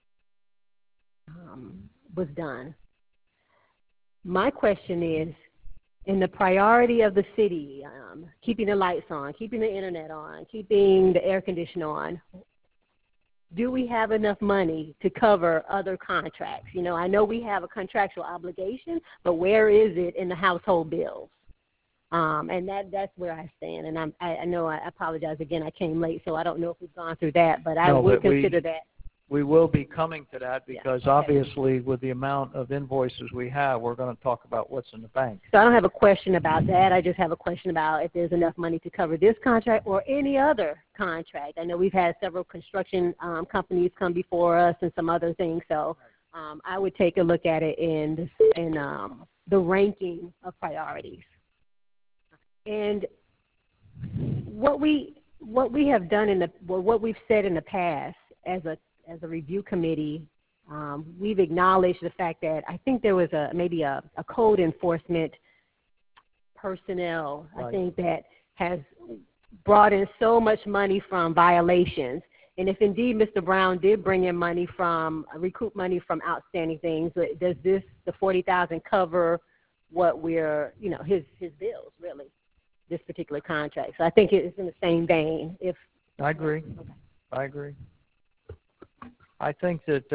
done. My question is, in the priority of the city, keeping the lights on, keeping the internet on, keeping the air conditioner on, do we have enough money to cover other contracts? You know, I know we have a contractual obligation, but where is it in the household bills? And that's where I stand. And I know I apologize again. I came late, so I don't know if we've gone through that, but I would consider that. We will be coming to that because obviously with the amount of invoices we have, we're going to talk about what's in the bank. So I don't have a question about that. I just have a question about if there's enough money to cover this contract or any other contract. I know we've had several construction companies come before us and some other things, so I would take a look at it in the ranking of priorities. And what we have done what we've said in the past as a review committee, we've acknowledged the fact that I think there was maybe a code enforcement personnel, I think, that has brought in so much money from violations. And if indeed Mr. Brown did bring in money recoup money from outstanding things, does the $40,000 cover what his bills, really, this particular contract? So I think it's in the same vein. I agree. Okay. I agree. I think that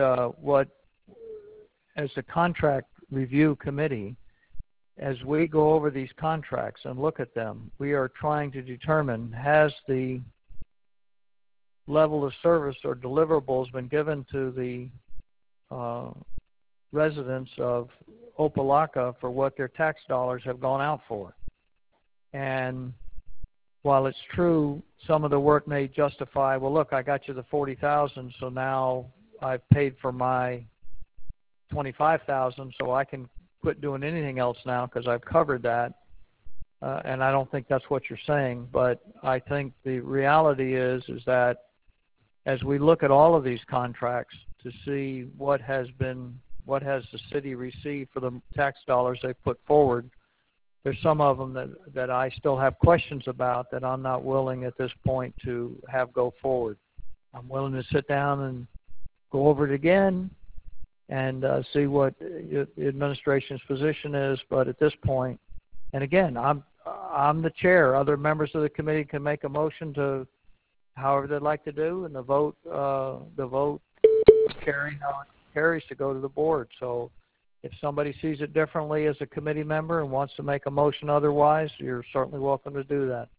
as a contract review committee, as we go over these contracts and look at them, we are trying to determine, has the level of service or deliverables been given to the residents of Opelika for what their tax dollars have gone out for. And while it's true, some of the work may justify, well, look, I got you the $40,000, so now I've paid for my $25,000, so I can quit doing anything else now because I've covered that. And I don't think that's what you're saying, but I think the reality is that as we look at all of these contracts to see what has the city received for the tax dollars they put forward, there's some of them that I still have questions about that I'm not willing at this point to have go forward. I'm willing to sit down and go over it again and see what the administration's position is, but at this point, and again, I'm the chair. Other members of the committee can make a motion to however they'd like to do, and the vote carrying how it carries to go to the board. So if somebody sees it differently as a committee member and wants to make a motion otherwise, you're certainly welcome to do that.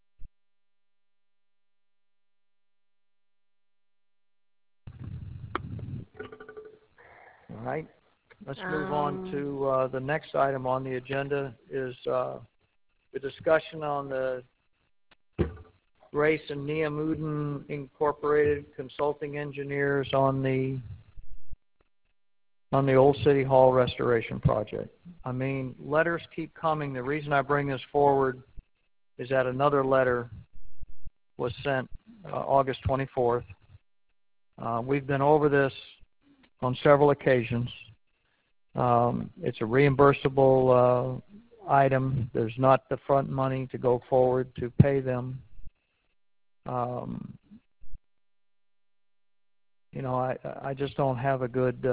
All right. Let's move on to the next item on the agenda is the discussion on the Grace and Neamuden Incorporated Consulting Engineers on the Old City Hall restoration project. I mean, letters keep coming. The reason I bring this forward is that another letter was sent August 24th. We've been over this on several occasions. It's a reimbursable item. There's not the front money to go forward to pay them. You know, I just don't have a good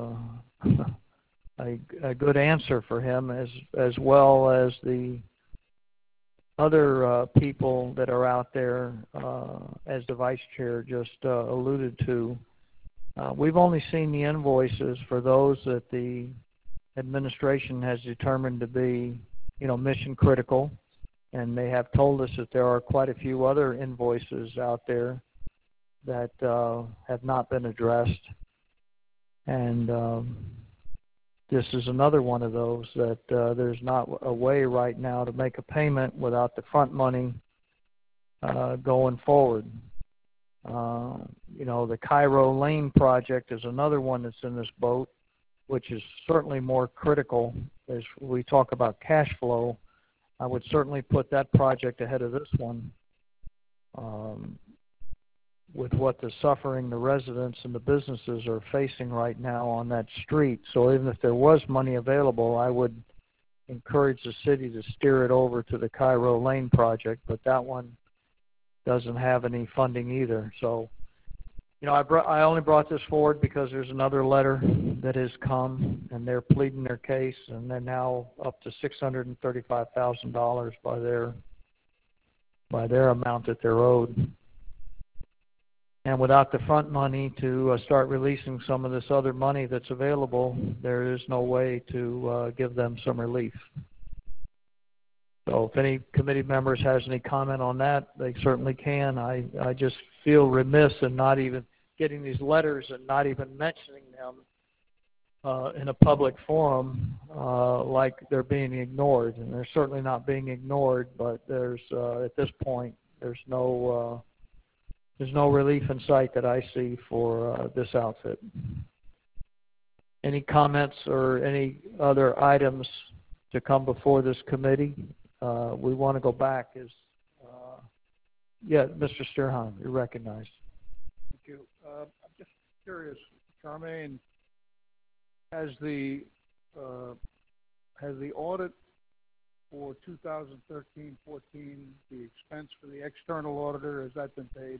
a good answer for him, as well as the other people that are out there, as the vice chair just alluded to. We've only seen the invoices for those that the administration has determined to be, you know, mission critical, and they have told us that there are quite a few other invoices out there that have not been addressed, and this is another one of those that there's not a way right now to make a payment without the front money going forward. You know, the Cairo Lane project is another one that's in this boat, which is certainly more critical. As we talk about cash flow, I would certainly put that project ahead of this one, with what the suffering the residents and the businesses are facing right now on that street. So even if there was money available, I would encourage the city to steer it over to the Cairo Lane project, but that one doesn't have any funding either. So, you know, I only brought this forward because there's another letter that has come, and they're pleading their case, and they're now up to $635,000 by their amount that they're owed. And without the front money to start releasing some of this other money that's available, there is no way to give them some relief. So if any committee members has any comment on that, they certainly can. I just feel remiss in not even getting these letters and not even mentioning them in a public forum like they're being ignored. And they're certainly not being ignored, but there's at this point, there's no relief in sight that I see for this outfit. Any comments or any other items to come before this committee? We want to go back. Yeah, Mr. Sturheim, you're recognized. Thank you. I'm just curious, Charmaine, has the audit for 2013-14, the expense for the external auditor, has that been paid?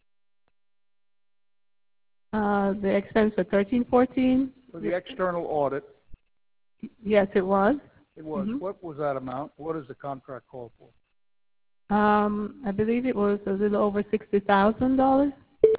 The expense for 13-14? For the external audit? Yes, it was. It was. Mm-hmm. What was that amount? What does the contract call for? I believe it was a little over $60,000.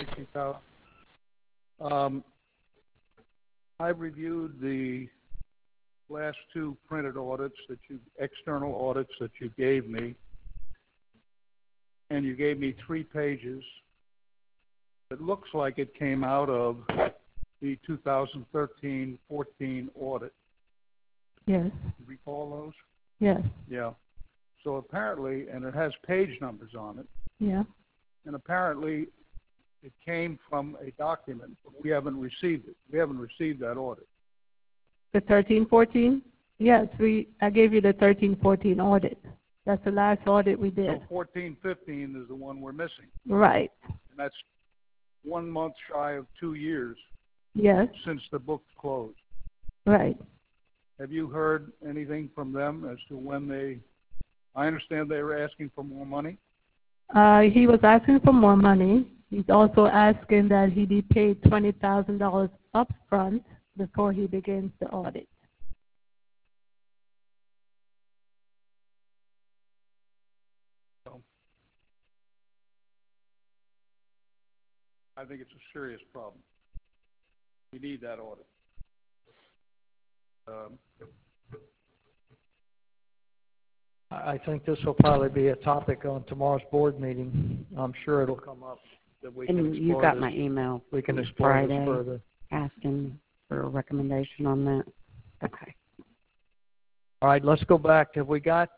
$60,000. I reviewed the last two printed audits external audits that you gave me, and you gave me 3 pages. It looks like it came out of the 2013-14 audit. Yes. You recall those? Yes. Yeah. So apparently, and it has page numbers on it, Yeah. and apparently it came from a document, but we haven't received it. We haven't received that audit. The 13-14? Yes, I gave you the 13-14 audit. That's the last audit we did. So 14-15 is the one we're missing. Right. And that's 1 month shy of 2 years. Yes. Since the book's closed. Right. Have you heard anything from them as to when I understand they were asking for more money? He was asking for more money. He's also asking that he be paid $20,000 up front before he begins the audit. I think it's a serious problem. We need that audit. I think this will probably be a topic on tomorrow's board meeting. I'm sure it'll come up that we can And explore you got this. my email We can explore Friday this further. asking for a recommendation on that. Okay. All right, let's go back. Have we got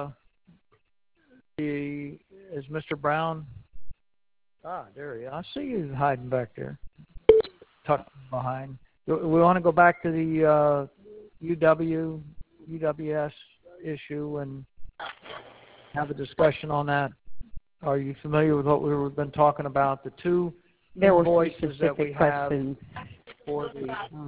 is Mr. Brown? There he is. I see you hiding back there, tucked behind. We want to go back to the UWS issue and have a discussion on that. Are you familiar with what we've been talking about? The two There were invoices that we specific have questions. for the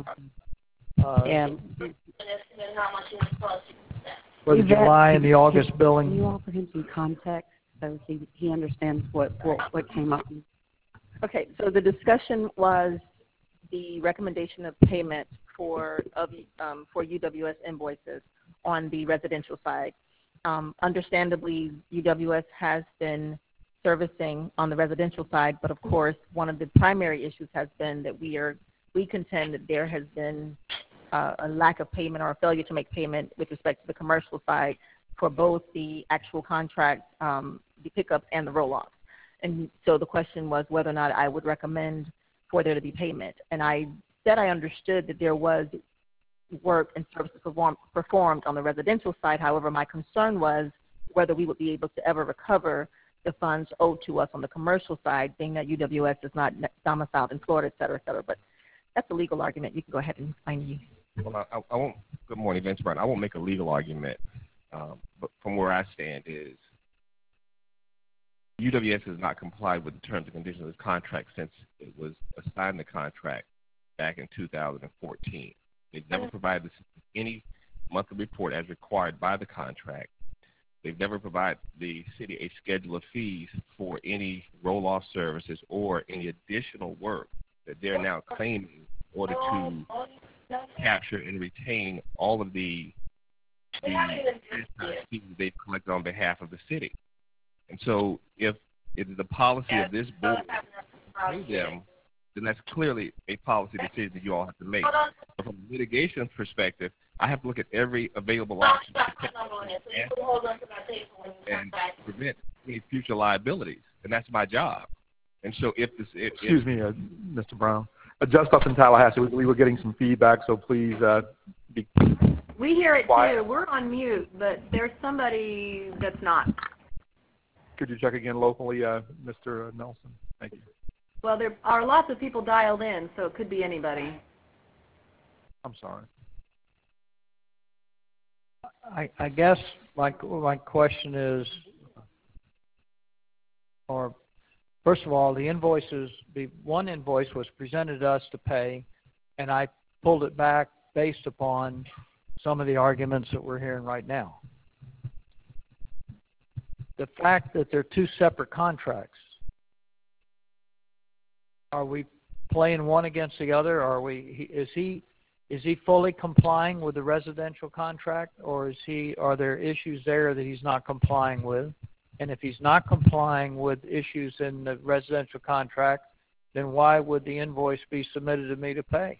for the July and the August billing. Can you offer him some context so he understands what came up? Okay, so the discussion was the recommendation of payment for UWS invoices on the residential side. Understandably, UWS has been servicing on the residential side, but of course, one of the primary issues has been that we contend that there has been a lack of payment or a failure to make payment with respect to the commercial side for both the actual contract, the pickup, and the roll-off. And so the question was whether or not I would recommend for there to be payment. And I said I understood that there was work and services performed on the residential side. However, my concern was whether we would be able to ever recover the funds owed to us on the commercial side, being that UWS is not domiciled in Florida, et cetera, et cetera. But that's a legal argument. You can go ahead and explain to you. Well, I won't. Good morning, Vince Brown. I won't make a legal argument, but from where I stand is UWS has not complied with the terms and conditions of this contract since it was assigned the contract back in 2014. They've never provided any monthly report as required by the contract. They've never provided the city a schedule of fees for any roll-off services or any additional work that they're now claiming in order to capture and retain all of the fees they've collected on behalf of the city. And so if it is the policy of this board to pay them, then that's clearly a policy decision that you all have to make. But from a litigation perspective, I have to look at every available option and prevent any future liabilities, and that's my job. And so if this... Excuse me, Mr. Brown. Just up in Tallahassee, we were getting some feedback, so please be We hear it quiet. too. We're on mute, but there's somebody that's not. Could you check again locally, Mr. Nelson? Thank you. Well, there are lots of people dialed in, so it could be anybody. I'm sorry. I guess my question is, or first of all, the invoices, the one invoice was presented to us to pay, and I pulled it back based upon some of the arguments that we're hearing right now. The fact that they're two separate contracts, are we playing one against the other? Is he fully complying with the residential contract, or are there issues there that he's not complying with? And if he's not complying with issues in the residential contract, then why would the invoice be submitted to me to pay?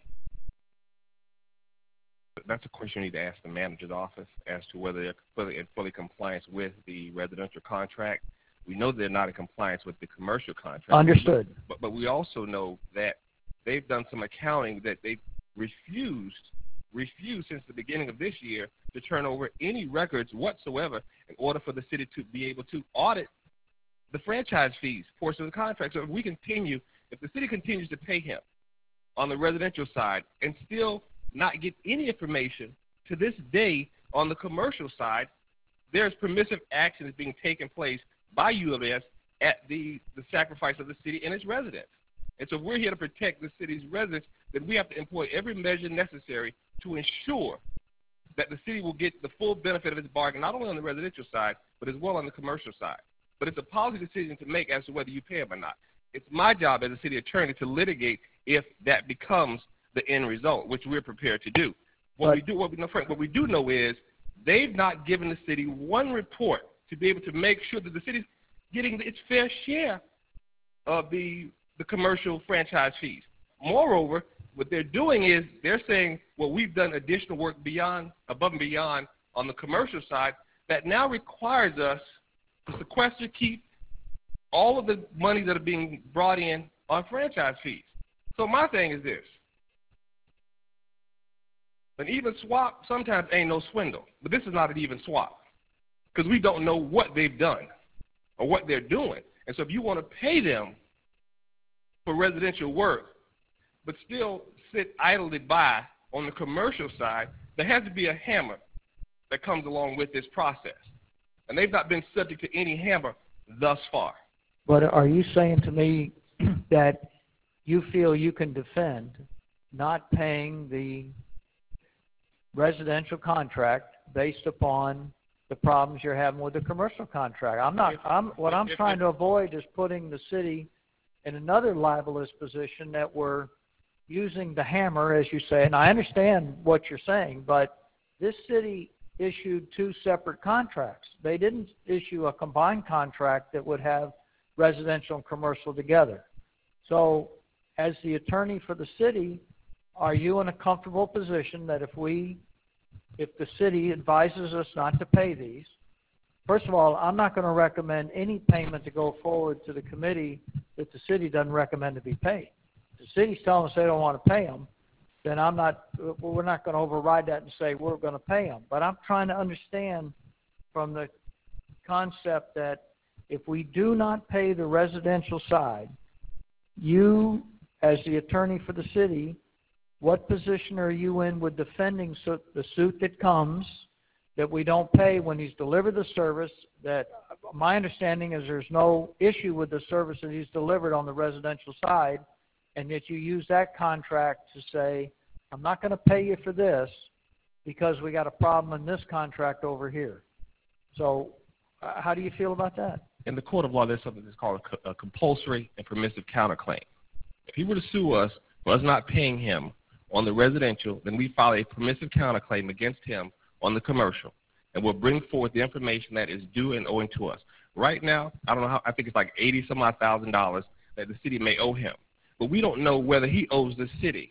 That's a question you need to ask the manager's office as to whether they're in fully compliance with the residential contract. We know they're not in compliance with the commercial contract. Understood. But we also know that they've done some accounting that they've refused since the beginning of this year to turn over any records whatsoever in order for the city to be able to audit the franchise fees portion of the contract. So if the city continues to pay him on the residential side and still not get any information to this day on the commercial side, there's permissive actions being taken place by U of S at the sacrifice of the city and its residents. And so if we're here to protect the city's residents, then we have to employ every measure necessary to ensure that the city will get the full benefit of its bargain, not only on the residential side, but as well on the commercial side. But it's a policy decision to make as to whether you pay them or not. It's my job as a city attorney to litigate if that becomes the end result, which we're prepared to do. What we do know is they've not given the city one report to be able to make sure that the city's getting its fair share of the commercial franchise fees. Moreover, what they're doing is they're saying, well, we've done additional work above and beyond on the commercial side that now requires us to sequester, keep all of the money that are being brought in on franchise fees. So my thing is this. An even swap sometimes ain't no swindle, but this is not an even swap because we don't know what they've done or what they're doing. And so if you want to pay them for residential work but still sit idly by on the commercial side, there has to be a hammer that comes along with this process. And they've not been subject to any hammer thus far. But are you saying to me that you feel you can defend not paying the residential contract based upon the problems you're having with the commercial contract? What I'm trying to avoid is putting the city in another libelous position that we're using the hammer, as you say, and I understand what you're saying, but this city issued two separate contracts. They didn't issue a combined contract that would have residential and commercial together. So as the attorney for the city, are you in a comfortable position that if the city advises us not to pay these, first of all, I'm not going to recommend any payment to go forward to the committee that the city doesn't recommend to be paid. If the city's telling us they don't want to pay them, then we're not going to override that and say we're going to pay them. But I'm trying to understand from the concept that if we do not pay the residential side, you, as the attorney for the city, what position are you in with defending the suit that comes that we don't pay when he's delivered the service? That my understanding is there's no issue with the service that he's delivered on the residential side, and that you use that contract to say, I'm not going to pay you for this because we got a problem in this contract over here. So how do you feel about that? In the court of law, there's something that's called a compulsory and permissive counterclaim. If he were to sue us for us not paying him on the residential, then we file a permissive counterclaim against him on the commercial, and we'll bring forth the information that is due and owing to us. Right now, I don't know how, I think it's like $80,000 that the city may owe him. But we don't know whether he owes the city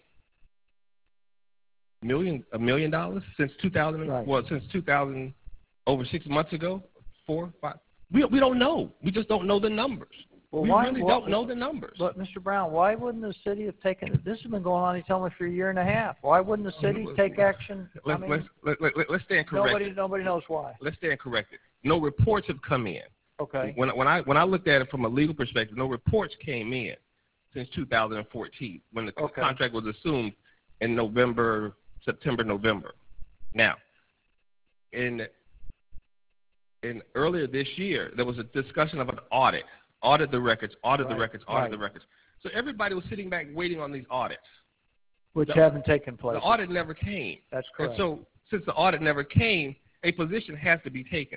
$1 million since 2000. Right. Well, since 2000, over 6 months ago, 4, 5. We don't know. We just don't know the numbers. Well, we really don't know the numbers. But Mr. Brown, why wouldn't the city have taken it? This has been going on, he's telling me, for a year and a half. Why wouldn't the city take action? Let's stand corrected. Nobody knows why. Let's stand corrected. No reports have come in. Okay. When I looked at it from a legal perspective, no reports came in since 2014 when the contract was assumed in September, November. Now, in earlier this year, there was a discussion of an audit the records. So everybody was sitting back waiting on these audits. Which haven't taken place. The audit never came. That's correct. And so since the audit never came, a position has to be taken.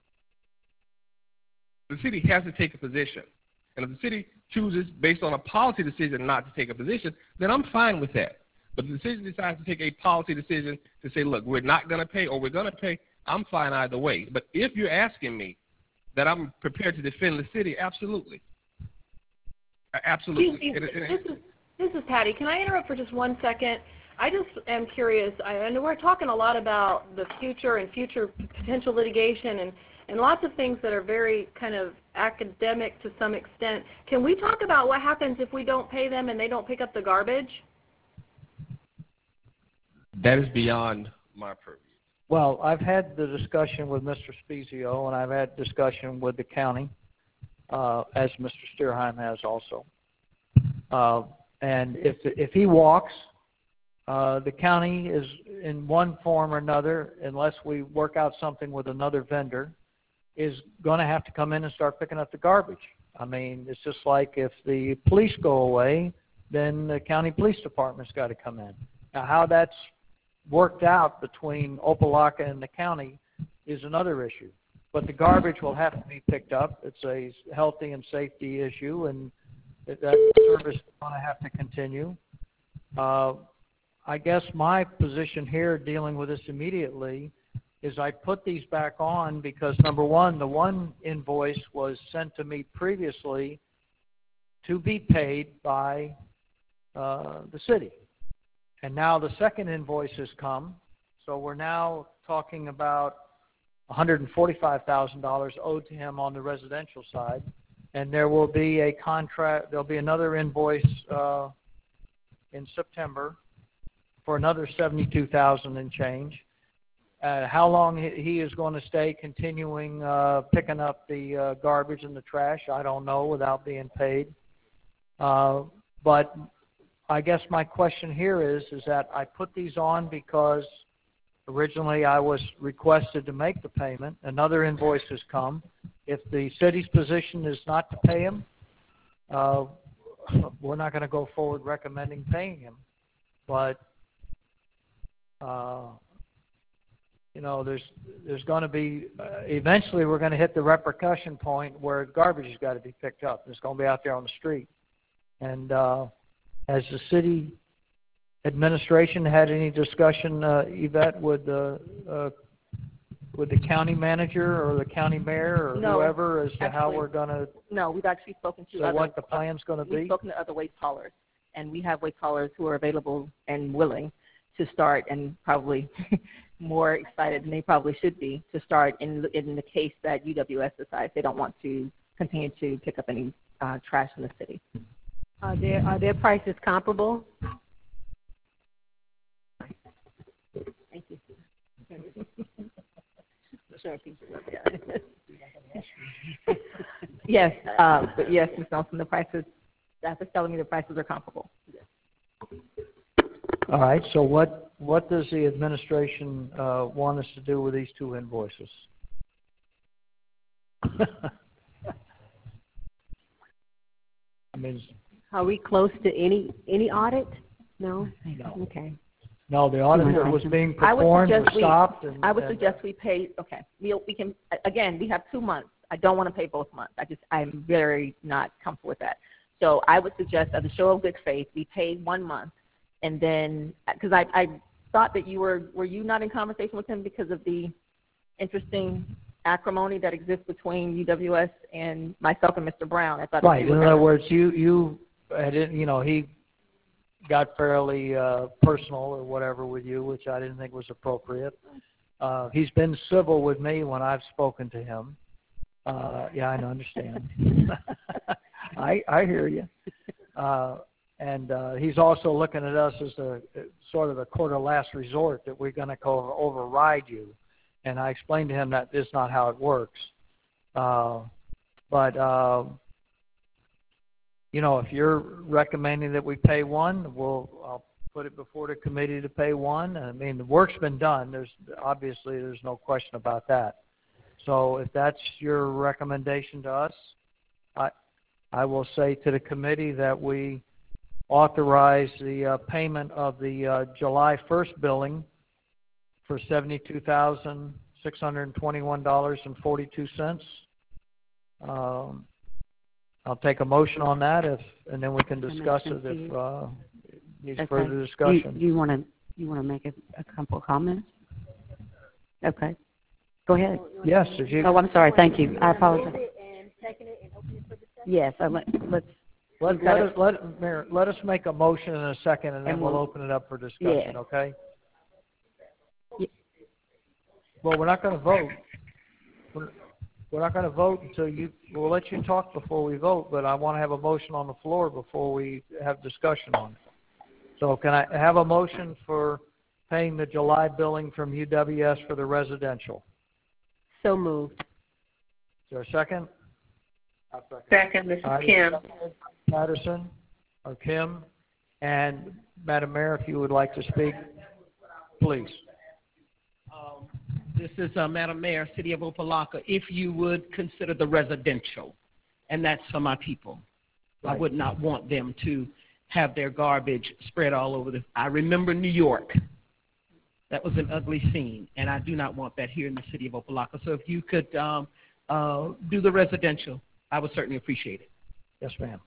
The city has to take a position. And if the city chooses, based on a policy decision, not to take a position, then I'm fine with that. But if the city decides to take a policy decision to say, look, we're not going to pay or we're going to pay, I'm fine either way. But if you're asking me that I'm prepared to defend the city, absolutely. Absolutely. This is Patty. Can I interrupt for just 1 second? I just am curious. I know we're talking a lot about the future and future potential litigation and lots of things that are very kind of academic to some extent. Can we talk about what happens if we don't pay them and they don't pick up the garbage? That is beyond my purview. Well, I've had the discussion with Mr. Spezio, and I've had discussion with the county, as Mr. Steerheim has also. And if he walks, the county is in one form or another, unless we work out something with another vendor, is going to have to come in and start picking up the garbage. I mean, it's just like if the police go away, then the county police department's got to come in. Now, how that's worked out between Opelika and the county is another issue. But the garbage will have to be picked up. It's a healthy and safety issue, and that service is going to have to continue. I guess my position here dealing with this immediately is I put these back on because, number one, the one invoice was sent to me previously to be paid by the city. And now the second invoice has come, so we're now talking about $145,000 owed to him on the residential side, and there will be a contract. There'll be another invoice in September for another $72,000 and change. How long he is going to stay continuing picking up the garbage and the trash, I don't know without being paid. But I guess my question here is that I put these on because originally I was requested to make the payment. Another invoice has come. If the city's position is not to pay him, we're not going to go forward recommending paying him. But you know, there's going to be eventually we're going to hit the repercussion point where garbage has got to be picked up. It's going to be out there on the street. And has the city administration had any discussion, Yvette, with the county manager or the county mayor or whoever as to how we're going to? No, we've actually spoken to what the plan's going to be? We've spoken to other waste haulers, and we have waste haulers who are available and willing to start, and probably more excited than they probably should be to start in the case that UWS decides they don't want to continue to pick up any trash in the city. Are their prices comparable? Thank you. Yes, but yes, Ms. Nelson, the prices, staff is telling me the prices are comparable. Yes. All right, so what does the administration want us to do with these two invoices? I mean, are we close to any audit? No? No. Okay. No, the audit that was being performed was stopped. I would suggest we pay, okay, we can, again, we have 2 months. I don't want to pay both months. I'm very not comfortable with that. So I would suggest, as a show of good faith, we pay 1 month, and then, because I thought that were you not in conversation with him because of the interesting acrimony that exists between UWS and myself and Mr. Brown? I thought right. In other words, you he got fairly personal or whatever with you, which I didn't think was appropriate. He's been civil with me when I've spoken to him. Yeah, I understand. I hear you. And he's also looking at us as a sort of a court of last resort, that we're going to override you. And I explained to him that is not how it works. You know, if you're recommending that we pay one, I'll put it before the committee to pay one. I mean, the work's been done. There's no question about that. So if that's your recommendation to us, I will say to the committee that we authorize the payment of the July 1st billing for $72,621.42. I'll take a motion on that, and then we can discuss it if needs further discussion. Do you want to make a couple of comments? Okay, go ahead. Yes, if you. Oh, I'm sorry. Thank you. I apologize. Yes, let us make a motion in a second, and then we'll open it up for discussion. Yeah. Okay. Well, we're not going to vote. We're not going to vote until we'll let you talk before we vote, but I want to have a motion on the floor before we have discussion on it. So can I have a motion for paying the July billing from UWS for the residential? So moved. Is there a second? Second, this is Kim. Patterson or Kim. And Madam Mayor, if you would like to speak, please. This is Madam Mayor, City of Opelika. If you would consider the residential, and that's for my people. Right. I would not want them to have their garbage spread all over I remember New York. That was an ugly scene, and I do not want that here in the City of Opelika. So if you could do the residential, I would certainly appreciate it. Yes, ma'am.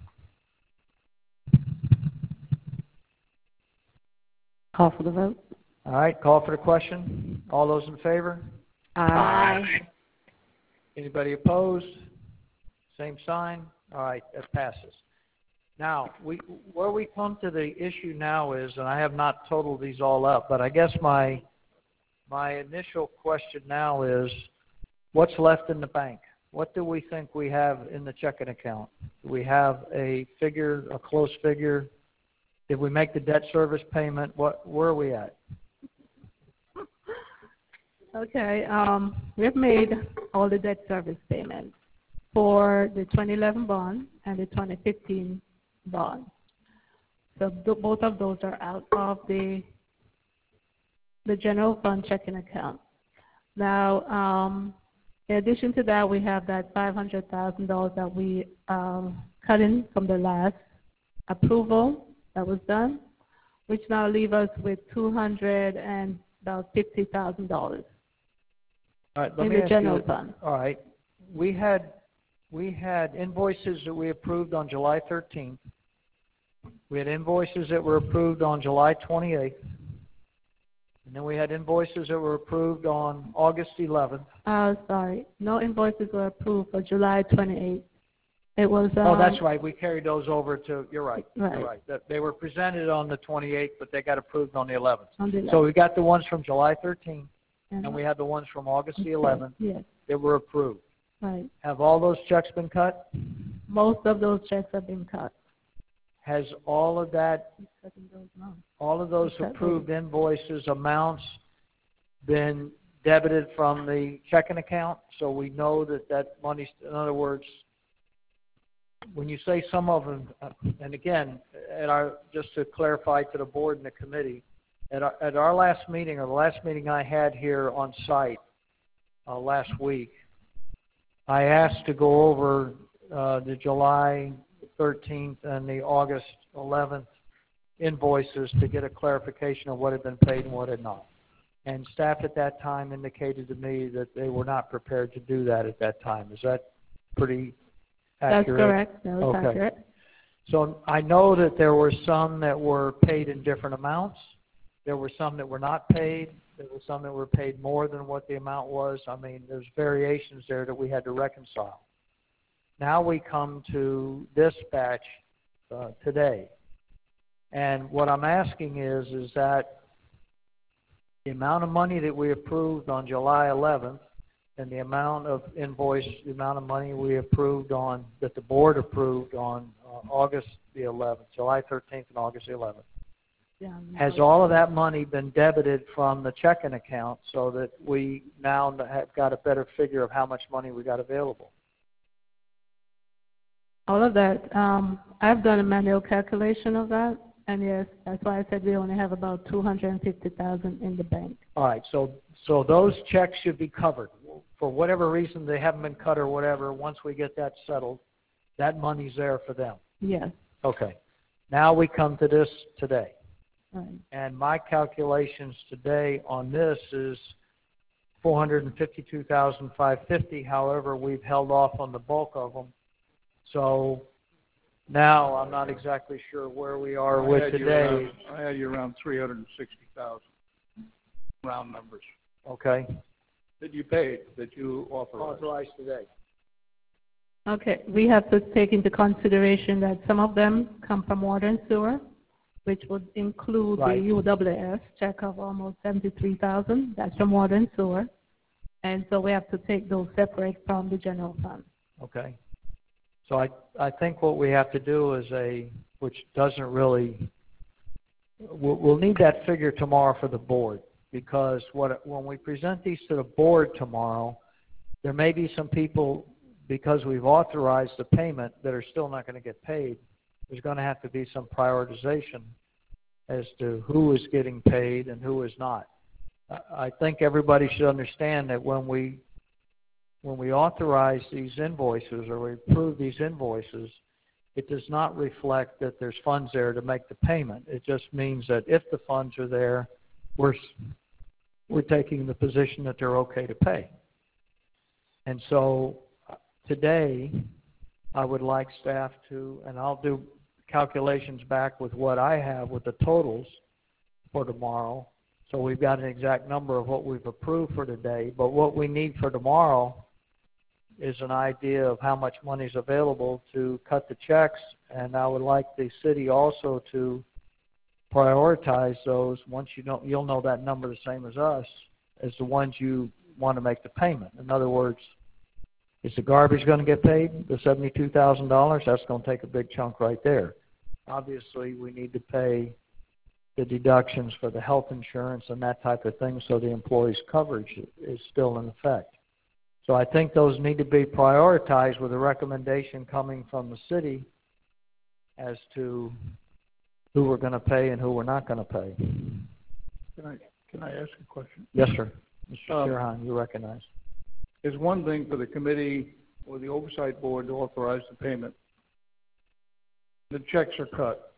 Call for the vote. All right, call for the question. All those in favor? Aye. Anybody opposed? Same sign. All right, that passes. Now, where we come to the issue now is, and I have not totaled these all up, but I guess my initial question now is, what's left in the bank? What do we think we have in the checking account? Do we have a figure, a close figure? Did we make the debt service payment? Where are we at? Okay, we have made all the debt service payments for the 2011 bond and the 2015 bond. So both of those are out of the general fund checking account. Now, in addition to that, we have that $500,000 that we cut in from the last approval that was done, which now leave us with $250,000 in the general fund. All right, we had invoices that we approved on July 13th. We had invoices that were approved on July 28th. And then we had invoices that were approved on August 11th. Sorry, no invoices were approved for July 28th. It was. Oh, that's right. We carried those over to. You're right. Right. You're right. They were presented on the 28th, but they got approved on the 11th. On the 11th. So we got the ones from July 13th, and we had the ones from August the 11th. Yes. That were approved. Right. Have all those checks been cut? Most of those checks have been cut. Has all of that, all of those approved invoices, amounts, been debited from the checking account? So we know that money's, in other words, when you say some of them, and again, just to clarify to the board and the committee, at our last meeting, or the last meeting I had here on site last week, I asked to go over the July 13th and the August 11th invoices to get a clarification of what had been paid and what had not. And staff at that time indicated to me that they were not prepared to do that at that time. Is that pretty accurate? That's correct. That was accurate. So I know that there were some that were paid in different amounts. There were some that were not paid. There were some that were paid more than what the amount was. I mean, there's variations there that we had to reconcile. Now we come to this batch today. And what I'm asking is that the amount of money that we approved on July 11th and the amount of invoice, the amount of money we approved on, that the board approved on August the 11th, July 13th and August the 11th. Yeah, has all of that money been debited from the checking account so that we now have got a better figure of how much money we got available? All of that. I've done a manual calculation of that, and yes, that's why I said we only have about $250,000 in the bank. All right, so those checks should be covered. For whatever reason they haven't been cut or whatever, once we get that settled, that money's there for them. Yes. Okay. Now we come to this today. Right. And my calculations today on this is $452,550. However, we've held off on the bulk of them. So now I'm not exactly sure where we are with today. I had you around 360,000, round numbers. Okay. That you paid, that you authorized today. Okay. We have to take into consideration that some of them come from water and sewer, which would include the UWS check of almost $73,000. That's from water and sewer. And so we have to take those separate from the general fund. Okay. So I think what we have to do is which doesn't really, we'll need that figure tomorrow for the board, because when we present these to the board tomorrow, there may be some people, because we've authorized the payment, that are still not going to get paid. There's going to have to be some prioritization as to who is getting paid and who is not. I think everybody should understand that when we authorize these invoices or we approve these invoices, it does not reflect that there's funds there to make the payment. It just means that if the funds are there, we're taking the position that they're okay to pay. And so today, I would like staff to, and I'll do calculations back with what I have with the totals for tomorrow. So we've got an exact number of what we've approved for today. But what we need for tomorrow is an idea of how much money is available to cut the checks. And I would like the city also to prioritize those. Once you'll know that number the same as us, as the ones you want to make the payment. In other words, is the garbage going to get paid, the $72,000? That's going to take a big chunk right there. Obviously, we need to pay the deductions for the health insurance and that type of thing, so the employee's coverage is still in effect. So I think those need to be prioritized with a recommendation coming from the city as to who we're going to pay and who we're not going to pay. Can I ask a question? Yes, sir. Mr. Sirhan, you recognize. It's one thing for the committee or the oversight board to authorize the payment. The checks are cut.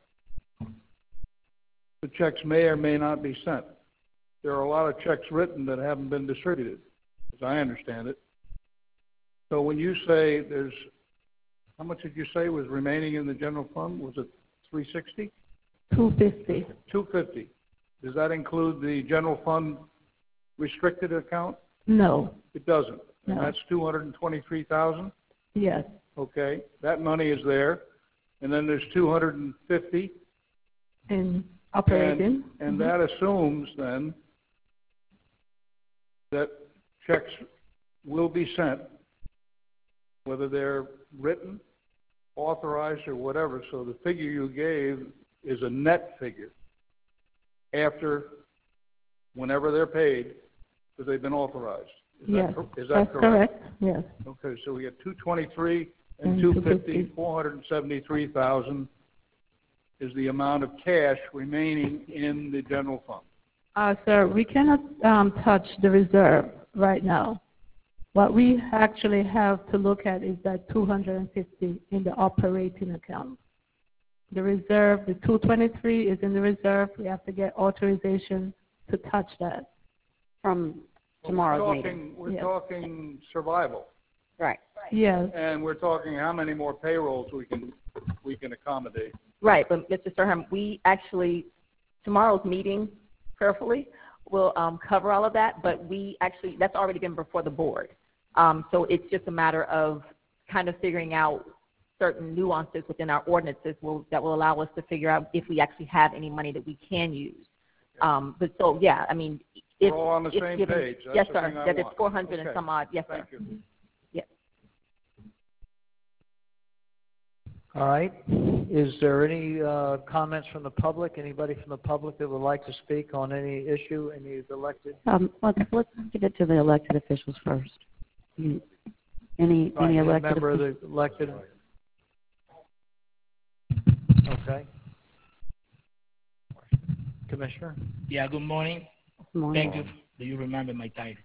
The checks may or may not be sent. There are a lot of checks written that haven't been distributed, as I understand it. So when you say there's, how much did you say was remaining in the general fund? Was it $360? $250. $250. Does that include the general fund restricted account? No. It doesn't. And No. that's $223,000? Yes. Okay. That money is there. And then there's $250 in operating. And that assumes then that checks will be sent, whether they're written, authorized, or whatever. So the figure you gave is a net figure after whenever they're paid, because they've been authorized. Yes, is that's that correct? Yes. Okay, so we have 223 and 250, 473,000 is the amount of cash remaining in the general fund. Sir, we cannot touch the reserve right now. What we actually have to look at is that 250 in the operating account. The reserve, the 223 is in the reserve. We have to get authorization to touch that. From tomorrow's meeting. We're talking survival. Right. Yes. And we're talking how many more payrolls we can accommodate. Right, but Mr. Sirhan, we actually, tomorrow's meeting, prayerfully, will cover all of that, but we actually, that's already been before the board. So it's just a matter of kind of figuring out certain nuances within our ordinances that will allow us to figure out if we actually have any money that we can use. But so, yeah, I mean, we're all on the same given, page. That's yes, the sir. thing I That it's want. 400 okay. and some odd. Yes, Thank sir. you. Yes. All right. Is there any comments from the public? Anybody from the public that would like to speak on any issue, any of the elected? Let's give it to the elected officials first. Any elected member of the elected? Okay. Commissioner? Yeah, good morning. Good morning. Thank you. Do you remember my title?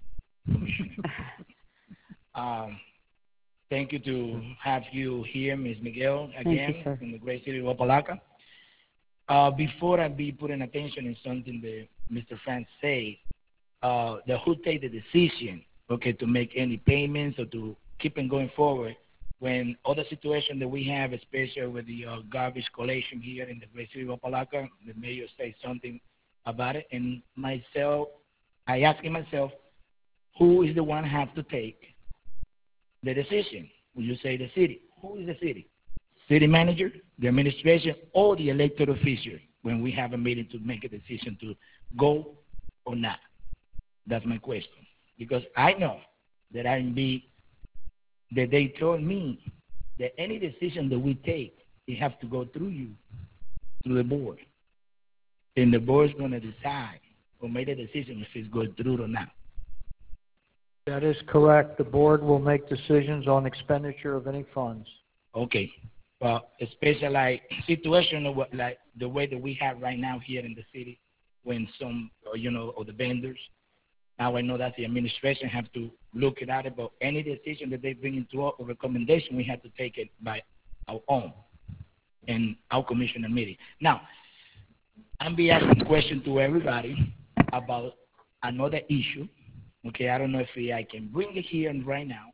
Thank you to have you here, Ms. Miguel, again in the great city of Opa-locka. Before I be putting attention in something that Mr. Frank said, who take the decision, okay, to make any payments or to keep on going forward when other situation that we have, especially with the garbage collection here in the great city of Opa-locka, the mayor said something about it, and myself, I asking myself, who is the one have to take the decision? Will you say the city? Who is the city? City manager, the administration, or the elected official when we have a meeting to make a decision to go or not? That's my question. because I know that that they told me that any decision that we take, it has to go through you, through the board. And the board's going to decide or make a decision if it's going through or not. That is correct. The board will make decisions on expenditure of any funds. Okay. Well, especially like situation like the way that we have right now here in the city, when some, of the vendors, now I know that the administration have to look at it, but any decision that they bring into our recommendation, we have to take it by our own and our commissioner meeting. Now, I'm be asking question to everybody about another issue. Okay, I don't know if I can bring it here and right now.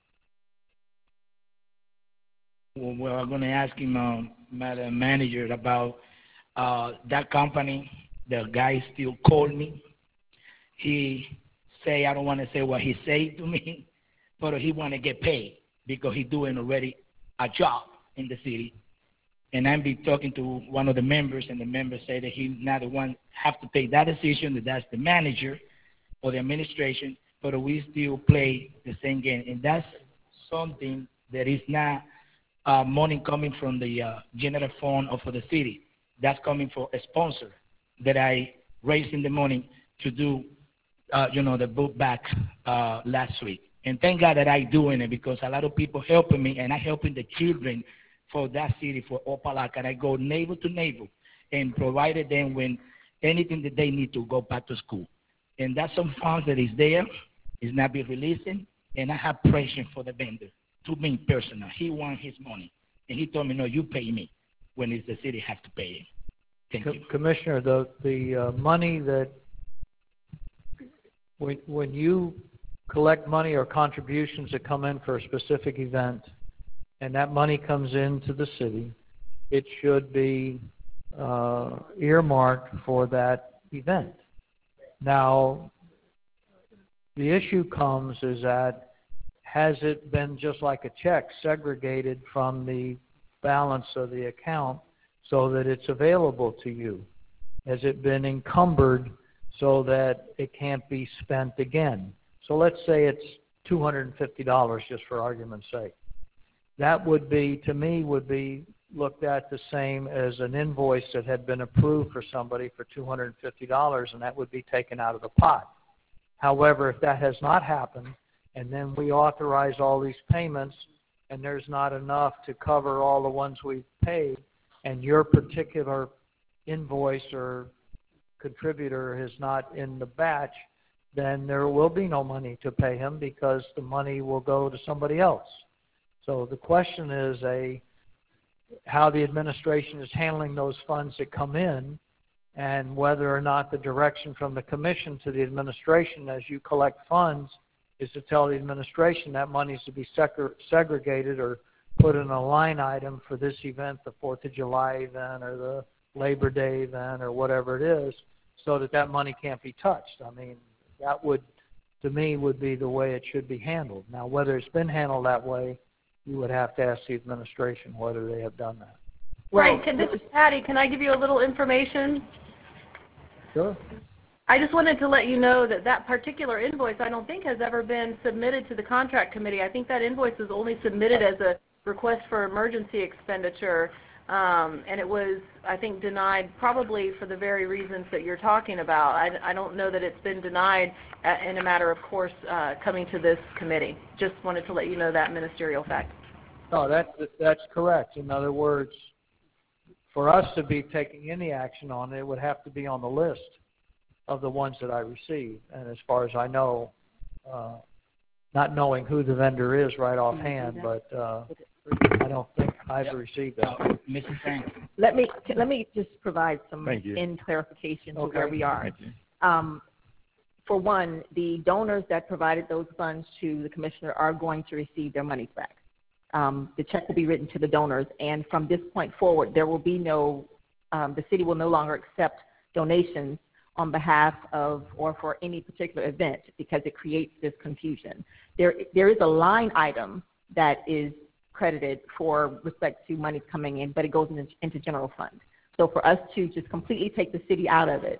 Well, I'm going to ask him, Madam Manager, about that company. The guy still called me. He say, I don't want to say what he said to me, but he want to get paid because he's doing already a job in the city. And I'm be talking to one of the members, and the member say that he's not the one have to take that decision, that that's the manager or the administration, but we still play the same game. And that's something that is not money coming from the general fund or for the city. That's coming for a sponsor that I raised in the morning to do, the book back last week. And thank God that I doing it, because a lot of people helping me, and I helping the children for that city, for Opa-locka. And I go neighbor to neighbor and provided them with anything that they need to go back to school. And that's some funds that is there, is not be releasing, and I have pressure for the vendor. To me personal, he want his money, and he told me, no, you pay me when it's the city have to pay it. Thank you. Commissioner, the money that when you collect money or contributions that come in for a specific event, and that money comes into the city, it should be earmarked for that event. Now, the issue comes is that has it been just like a check segregated from the balance of the account so that it's available to you? Has it been encumbered so that it can't be spent again? So let's say it's $250 just for argument's sake. That would be, to me, would be looked at the same as an invoice that had been approved for somebody for $250, and that would be taken out of the pot. However, if that has not happened, and then we authorize all these payments, and there's not enough to cover all the ones we've paid, and your particular invoice or contributor is not in the batch, then there will be no money to pay him because the money will go to somebody else. So the question is how the administration is handling those funds that come in, and whether or not the direction from the commission to the administration as you collect funds is to tell the administration that money is to be segregated or put in a line item for this event, the 4th of July event or the Labor Day event or whatever it is, so that that money can't be touched. I mean, that would, to me, would be the way it should be handled. Now, whether it's been handled that way, you would have to ask the administration whether they have done that. Right. This is Patty. Can I give you a little information? Sure. I just wanted to let you know that that particular invoice I don't think has ever been submitted to the contract committee. I think that invoice was only submitted as a request for emergency expenditure, and it was, I think, denied probably for the very reasons that you're talking about. I don't know that it's been denied in a matter of course coming to this committee. Just wanted to let you know that ministerial fact. No, that's correct. In other words, for us to be taking any action on it, it would have to be on the list of the ones that I received. And as far as I know, not knowing who the vendor is right offhand, but I don't think I've received that. Mrs. Frank. Let me just provide some clarification to where we are. For one, the donors that provided those funds to the commissioner are going to receive their monies back. The check will be written to the donors, and from this point forward, there will be no, the city will no longer accept donations on behalf of or for any particular event because it creates this confusion. There is a line item that is credited for respect to money coming in, but it goes into general fund. So for us to just completely take the city out of it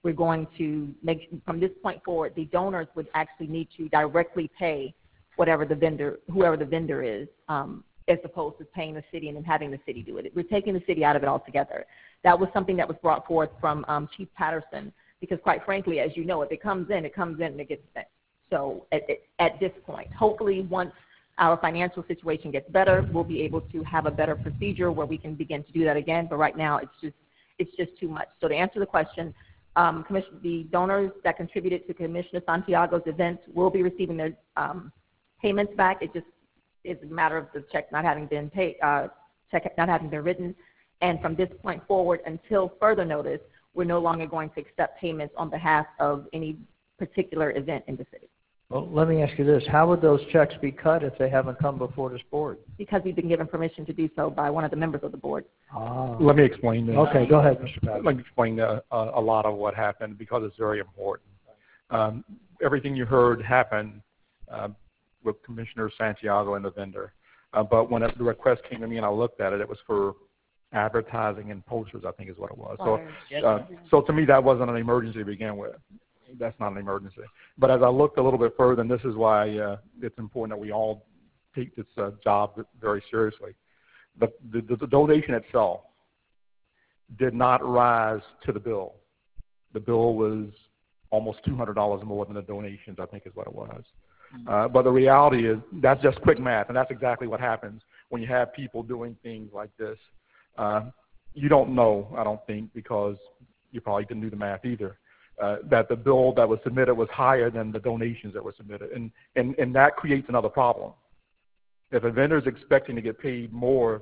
we're going to make, from this point forward, the donors would actually need to directly pay whoever the vendor is, as opposed to paying the city and then having the city do it. We're taking the city out of it altogether. That was something that was brought forth from Chief Patterson, because quite frankly, as you know, if it comes in and it gets spent. So at this point, hopefully once our financial situation gets better, we'll be able to have a better procedure where we can begin to do that again. But right now, it's just too much. So to answer the question, the donors that contributed to Commissioner Santiago's event will be receiving their payments back. It just is a matter of the check not having been paid, check not having been written. And from this point forward, until further notice, we're no longer going to accept payments on behalf of any particular event in the city. Well, let me ask you this. How would those checks be cut if they haven't come before this board? Because we've been given permission to do so by one of the members of the board. Let me explain this. Okay, go ahead, Mr. Patterson. Let me explain a lot of what happened because it's very important. Everything you heard happened with Commissioner Santiago and the vendor. But when the request came to me and I looked at it, it was for advertising and posters, I think is what it was. So to me, that wasn't an emergency to begin with. That's not an emergency. But as I looked a little bit further, and this is why it's important that we all take this job very seriously, the donation itself did not rise to the bill. The bill was almost $200 more than the donations, I think is what it was. But the reality is that's just quick math, and that's exactly what happens when you have people doing things like this. You don't know, I don't think, because you probably didn't do the math either, that the bill that was submitted was higher than the donations that were submitted, and that creates another problem. If a vendor is expecting to get paid more,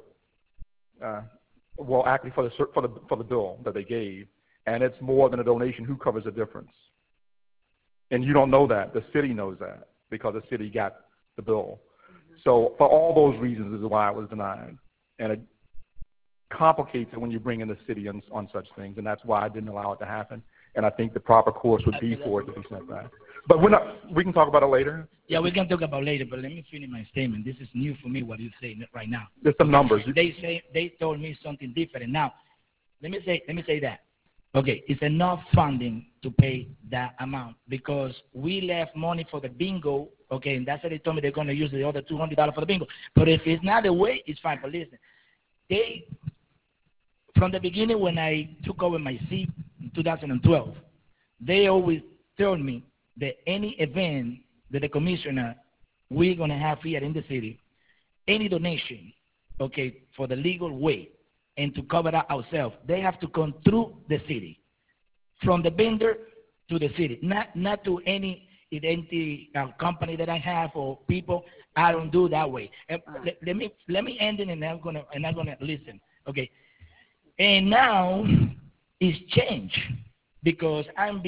well, actually for the bill that they gave, and it's more than a donation, who covers the difference? And you don't know that. The city knows that because the city got the bill. So for all those reasons is why it was denied, and it complicates it when you bring in the city on such things, and that's why I didn't allow it to happen. And I think the proper course would be for it to be sent back. But we can talk about it later. Yeah, we can talk about it later, but let me finish my statement. This is new for me, what you're saying right now. There's some numbers. They told me something different. Now, let me say that. Okay, it's enough funding to pay that amount because we left money for the bingo, okay, and that's what they told me they're going to use the other $200 for the bingo. But if it's not the way, it's fine. But listen, from the beginning when I took over my seat in 2012, they always told me that any event that the commissioner we're going to have here in the city, any donation, okay, for the legal way and to cover that ourselves, they have to come through the city, from the vendor to the city, not to any identity company that I have or people. I don't do that way. Let me end it, and I'm gonna listen. Okay. And now it's changed because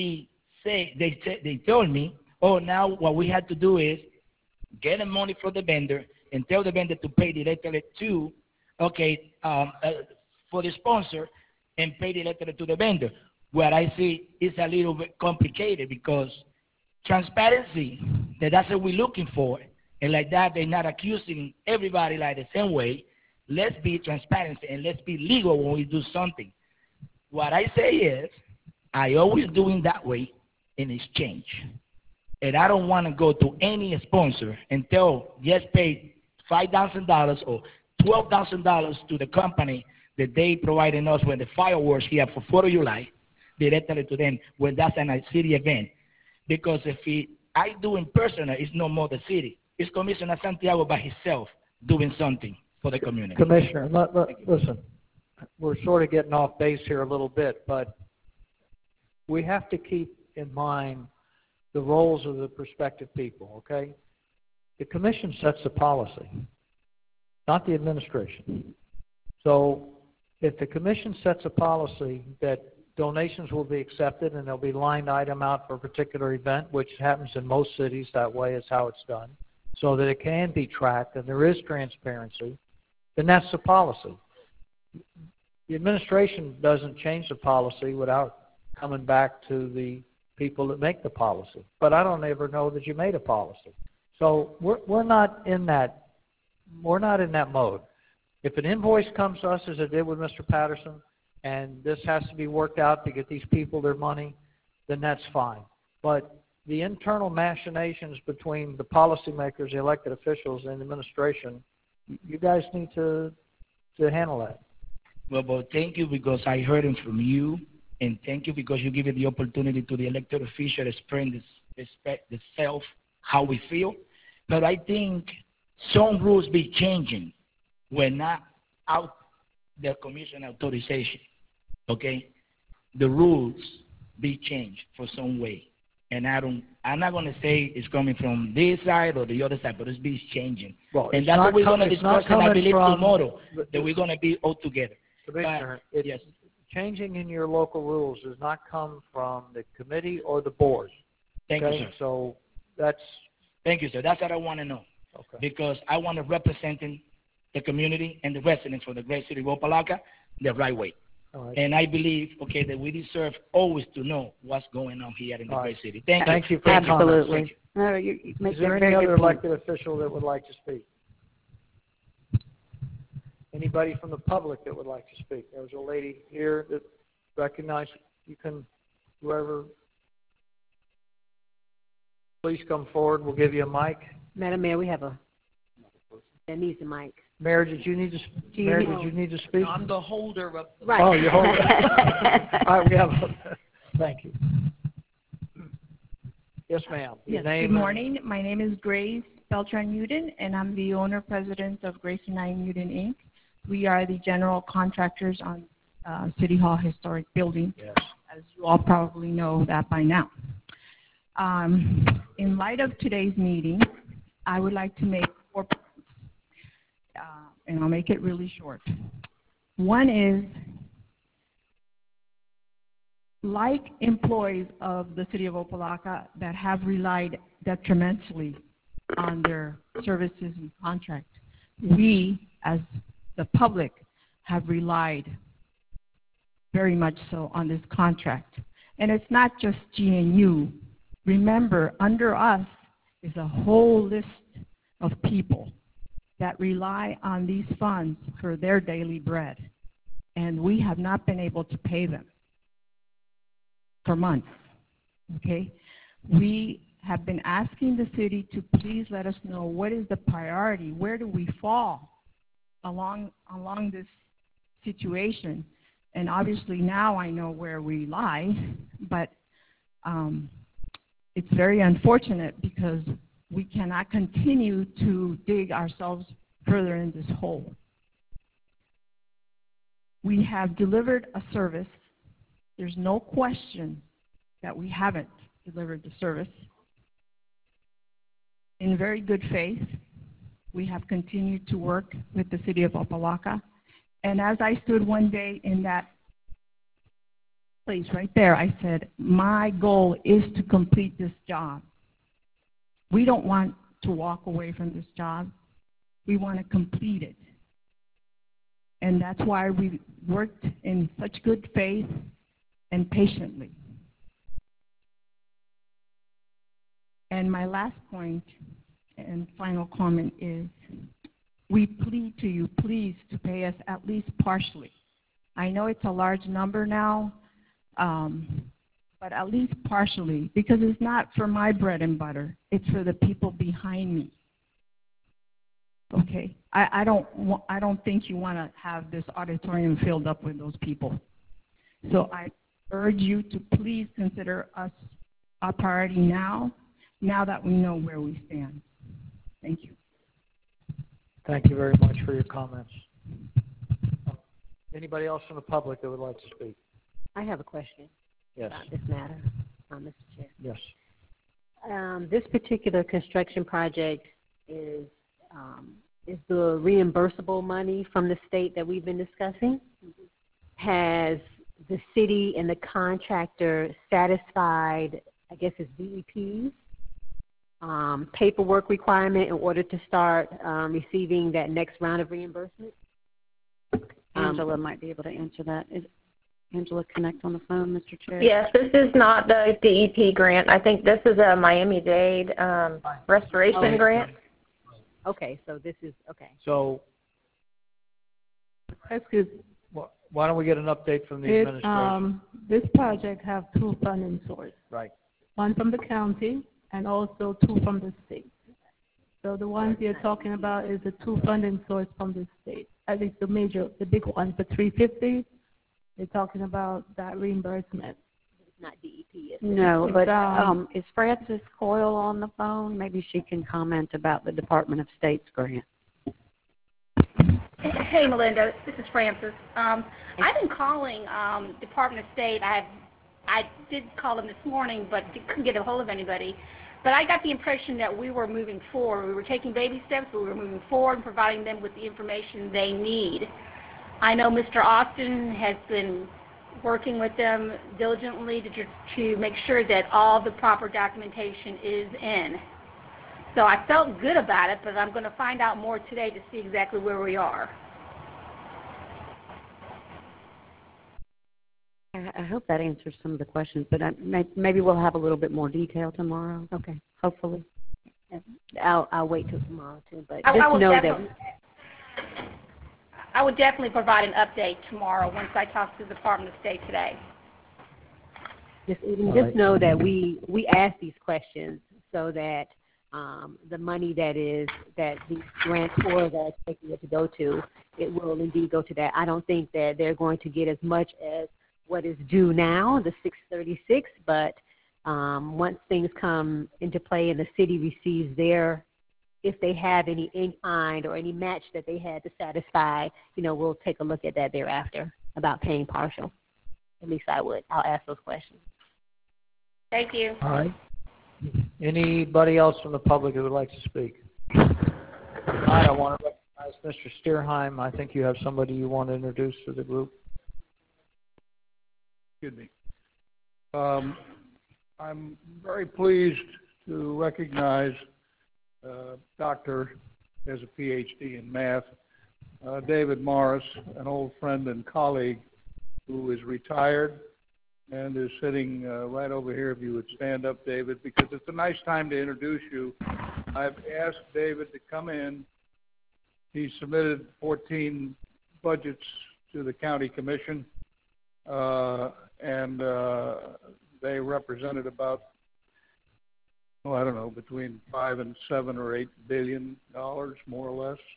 they told me, oh, now what we had to do is get the money from the vendor and tell the vendor to pay directly to, okay, for the sponsor and pay directly to the vendor. What I see is a little bit complicated because transparency, that's what we're looking for. And like that, they're not accusing everybody like the same way. Let's be transparent and let's be legal when we do something. What I say is, I always doing that way in exchange. And I don't want to go to any sponsor and tell, yes, pay $5,000 or $12,000 to the company that they providing us with the fireworks here for 4th of July, directly to them when that's a city event. Because if I do in person, it's no more the city. It's Commissioner Santiago by himself doing something for the community. Commissioner, listen, we're sort of getting off base here a little bit, but we have to keep in mind the roles of the prospective people, okay? The commission sets the policy, not the administration. So if the commission sets a policy that donations will be accepted and there'll be line item out for a particular event, which happens in most cities, that way is how it's done, so that it can be tracked and there is transparency, then that's the policy. The administration doesn't change the policy without coming back to the people that make the policy. But I don't ever know that you made a policy. So we're not in that mode. If an invoice comes to us, as it did with Mr. Patterson, and this has to be worked out to get these people their money, then that's fine. But the internal machinations between the policymakers, the elected officials, and the administration, you guys need to handle that. Well, thank you because I heard it from you, and thank you because you give it the opportunity to the elected official to express the self, how we feel. But I think some rules be changing when not out the commission authorization. Okay, the rules be changed for some way, and I'm not gonna say it's coming from this side or the other side, but it's be changing. Well, and that's what we're gonna discuss, and I believe tomorrow that we're gonna be all together. Commissioner, yes. Changing in your local rules does not come from the committee or the board. Thank you, sir. So that's... Thank you, sir. That's what I want to know. Okay. Because I want to represent the community and the residents for the great city of Opa-locka the right way. Right. And I believe, okay, that we deserve always to know what's going on here in the great city. Thank you. For your comments. Absolutely. Is there any other elected official that would like to speak? Anybody from the public that would like to speak? There's a lady here that recognized. You can, whoever, please come forward. We'll give you a mic. Madam Mayor, we have that needs a mic. Mayor, did you need to speak? I'm the holder of the right. Oh, you're holding it. All right, we have thank you. Yes, ma'am. Yes, good morning. My name is Grace Beltran-Newton, and I'm the owner-president of Grace and I Newton, Inc. We are the general contractors on City Hall Historic Building, yes. As you all probably know that by now. In light of today's meeting, I would like to make 4 points, and I'll make it really short. One is, like employees of the City of Opa-locka that have relied detrimentally on their services and contract, we, as the public, have relied very much so on this contract. And it's not just GNU. Remember, under us is a whole list of people that rely on these funds for their daily bread. And we have not been able to pay them for months, okay? We have been asking the city to please let us know what is the priority, where do we fall along this situation. And obviously now I know where we lie, but it's very unfortunate because we cannot continue to dig ourselves further in this hole. We have delivered a service. There's no question that we haven't delivered the service. In very good faith, we have continued to work with the City of Opa-locka. And as I stood one day in that place right there, I said, my goal is to complete this job. We don't want to walk away from this job. We want to complete it. And that's why we worked in such good faith and patiently. And my last point and final comment is, we plead to you, please, to pay us at least partially. I know it's a large number now, but at least partially, because it's not for my bread and butter. It's for the people behind me. Okay, I don't think you want to have this auditorium filled up with those people. So I urge you to please consider us a priority now that we know where we stand. Thank you. Thank you very much for your comments. Anybody else from the public that would like to speak? I have a question. Yes. About this matter, Mr. Chair. Yes. This particular construction project is the reimbursable money from the state that we've been discussing. Has the city and the contractor satisfied, I guess it's DEP's paperwork requirement in order to start receiving that next round of reimbursement? Angela might be able to answer that. Is Angela connect on the phone, Mr. Chair? Yes, this is not the DEP grant. I think this is a Miami-Dade restoration grant. Okay, so this is, okay. So, excuse. Well, why don't we get an update from the administration? This project have two funding sources. Right. One from the county and also two from the state. So the ones you're talking about is the two funding source from the state. At least the big one, the 350. They're talking about that reimbursement. It's not DEP, is it? No, but is Frances Coyle on the phone? Maybe she can comment about the Department of State's grant. Hey, Melinda, this is Frances. I've been calling Department of State. I did call them this morning, but couldn't get a hold of anybody. But I got the impression that we were moving forward. We were taking baby steps, but we were moving forward and providing them with the information they need. I know Mr. Austin has been working with them diligently to make sure that all the proper documentation is in. So I felt good about it, but I'm going to find out more today to see exactly where we are. I hope that answers some of the questions, but maybe we'll have a little bit more detail tomorrow. Okay. Hopefully. I'll wait till tomorrow too, but I just would know definitely, I would definitely provide an update tomorrow once I talk to the Department of State today. Just know that we ask these questions so that the money that these grants are expecting it to go to, it will indeed go to that. I don't think that they're going to get as much as what is due now, the 636, but once things come into play and the city receives if they have any in mind or any match that they had to satisfy, we'll take a look at that thereafter about paying partial. At least I would. I'll ask those questions. Thank you. All right. Anybody else from the public who would like to speak? Hi, I want to recognize Mr. Steerheim. I think you have somebody you want to introduce to the group. Excuse me. I'm very pleased to recognize Doctor has a PhD in math, David Morris, an old friend and colleague who is retired and is sitting right over here. If you would stand up, David, because it's a nice time to introduce you. I've asked David to come in. He submitted 14 budgets to the county commission, and they represented about, I don't know, between $5 and $7 or $8 billion, more or less.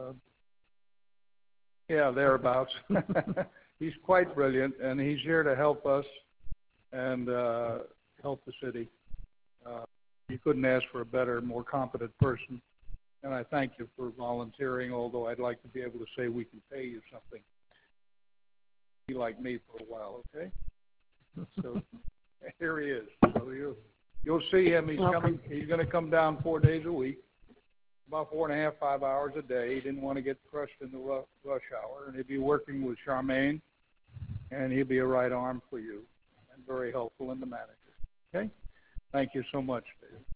Yeah, thereabouts. He's quite brilliant, and he's here to help us and help the city. You couldn't ask for a better, more competent person, and I thank you for volunteering, although I'd like to be able to say we can pay you something. Be like me for a while, okay? So here he is. So you'll see him. He's coming. He's going to come down 4 days a week, about 4.5, 5 hours a day. He didn't want to get crushed in the rush hour, and he'll be working with Charmaine, and he'll be a right arm for you, and very helpful in the manager. Okay? Thank you so much,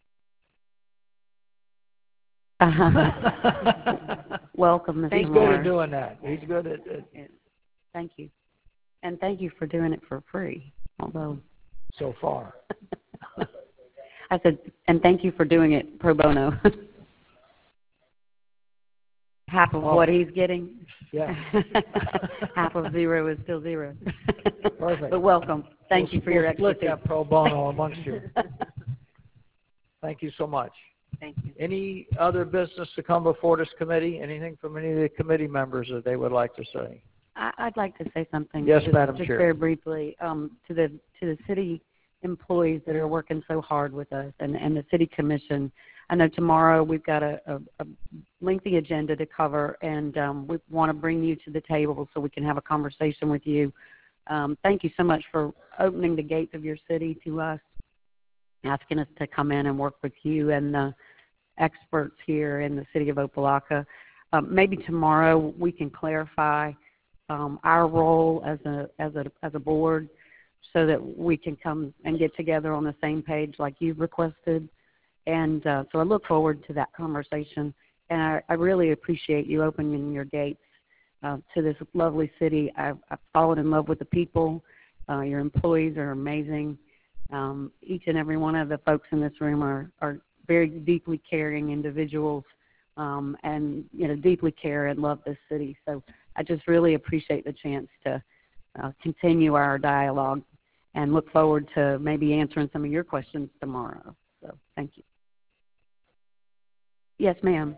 David. Welcome, Mr. He's good at doing that. He's good at it. Thank you. And thank you for doing it for free, although... So far. I said, and thank you for doing it pro bono. Half of what he's getting. Yeah. Half of zero is still zero. Perfect. But welcome. Thank you for your expertise. Split that pro bono amongst you. Thank you so much. Thank you. Any other business to come before this committee? Anything from any of the committee members that they would like to say? I'd like to say something. Yes, Madam just Chair. Very briefly, to the city employees that are working so hard with us and the city commission. I know tomorrow we've got a lengthy agenda to cover, and we want to bring you to the table so we can have a conversation with you. Thank you so much for opening the gates of your city to us, asking us to come in and work with you and the experts here in the city of Opa-locka. Maybe tomorrow we can clarify our role as a board, so that we can come and get together on the same page like you've requested. And so I look forward to that conversation. And I really appreciate you opening your gates to this lovely city. I've fallen in love with the people. Your employees are amazing. Each and every one of the folks in this room are very deeply caring individuals and deeply care and love this city. So I just really appreciate the chance to continue our dialogue and look forward to maybe answering some of your questions tomorrow. So thank you. Yes, ma'am.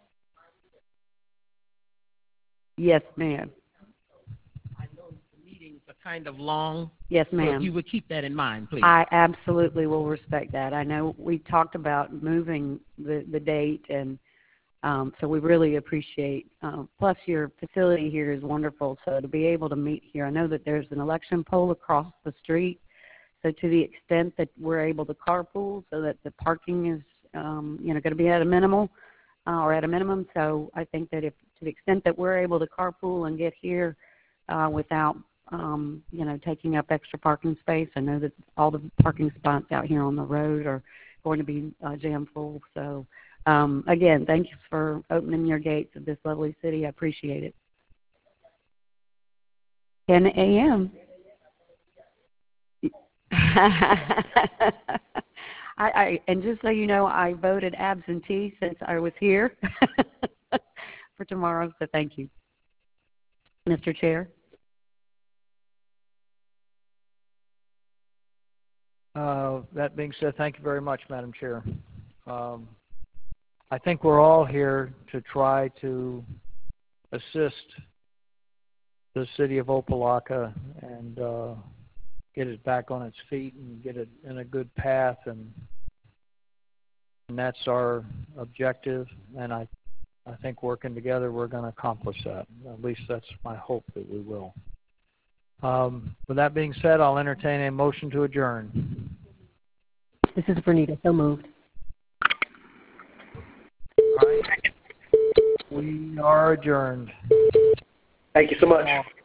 Yes, ma'am. I know the meetings are kind of long. Yes, ma'am. So if you would keep that in mind, please. I absolutely will respect that. I know we talked about moving the date, and so we really appreciate. Plus, your facility here is wonderful. So to be able to meet here, I know that there's an election poll across the street. So to the extent that we're able to carpool, so that the parking is, going to be at a minimal or at a minimum. So I think that if to the extent that we're able to carpool and get here without, taking up extra parking space, I know that all the parking spots out here on the road are going to be jam full. So again, thank you for opening your gates of this lovely city. I appreciate it. 10 a.m. And just so you know, I voted absentee since I was here for tomorrow, so thank you. Mr. Chair? That being said, thank you very much, Madam Chair. I think we're all here to try to assist the city of Opa-locka and get it back on its feet and get it in a good path, and that's our objective, and I think working together we're going to accomplish that. At least that's my hope that we will. With that being said, I'll entertain a motion to adjourn. This is Bernita, so moved. All right. We are adjourned. Thank you so much.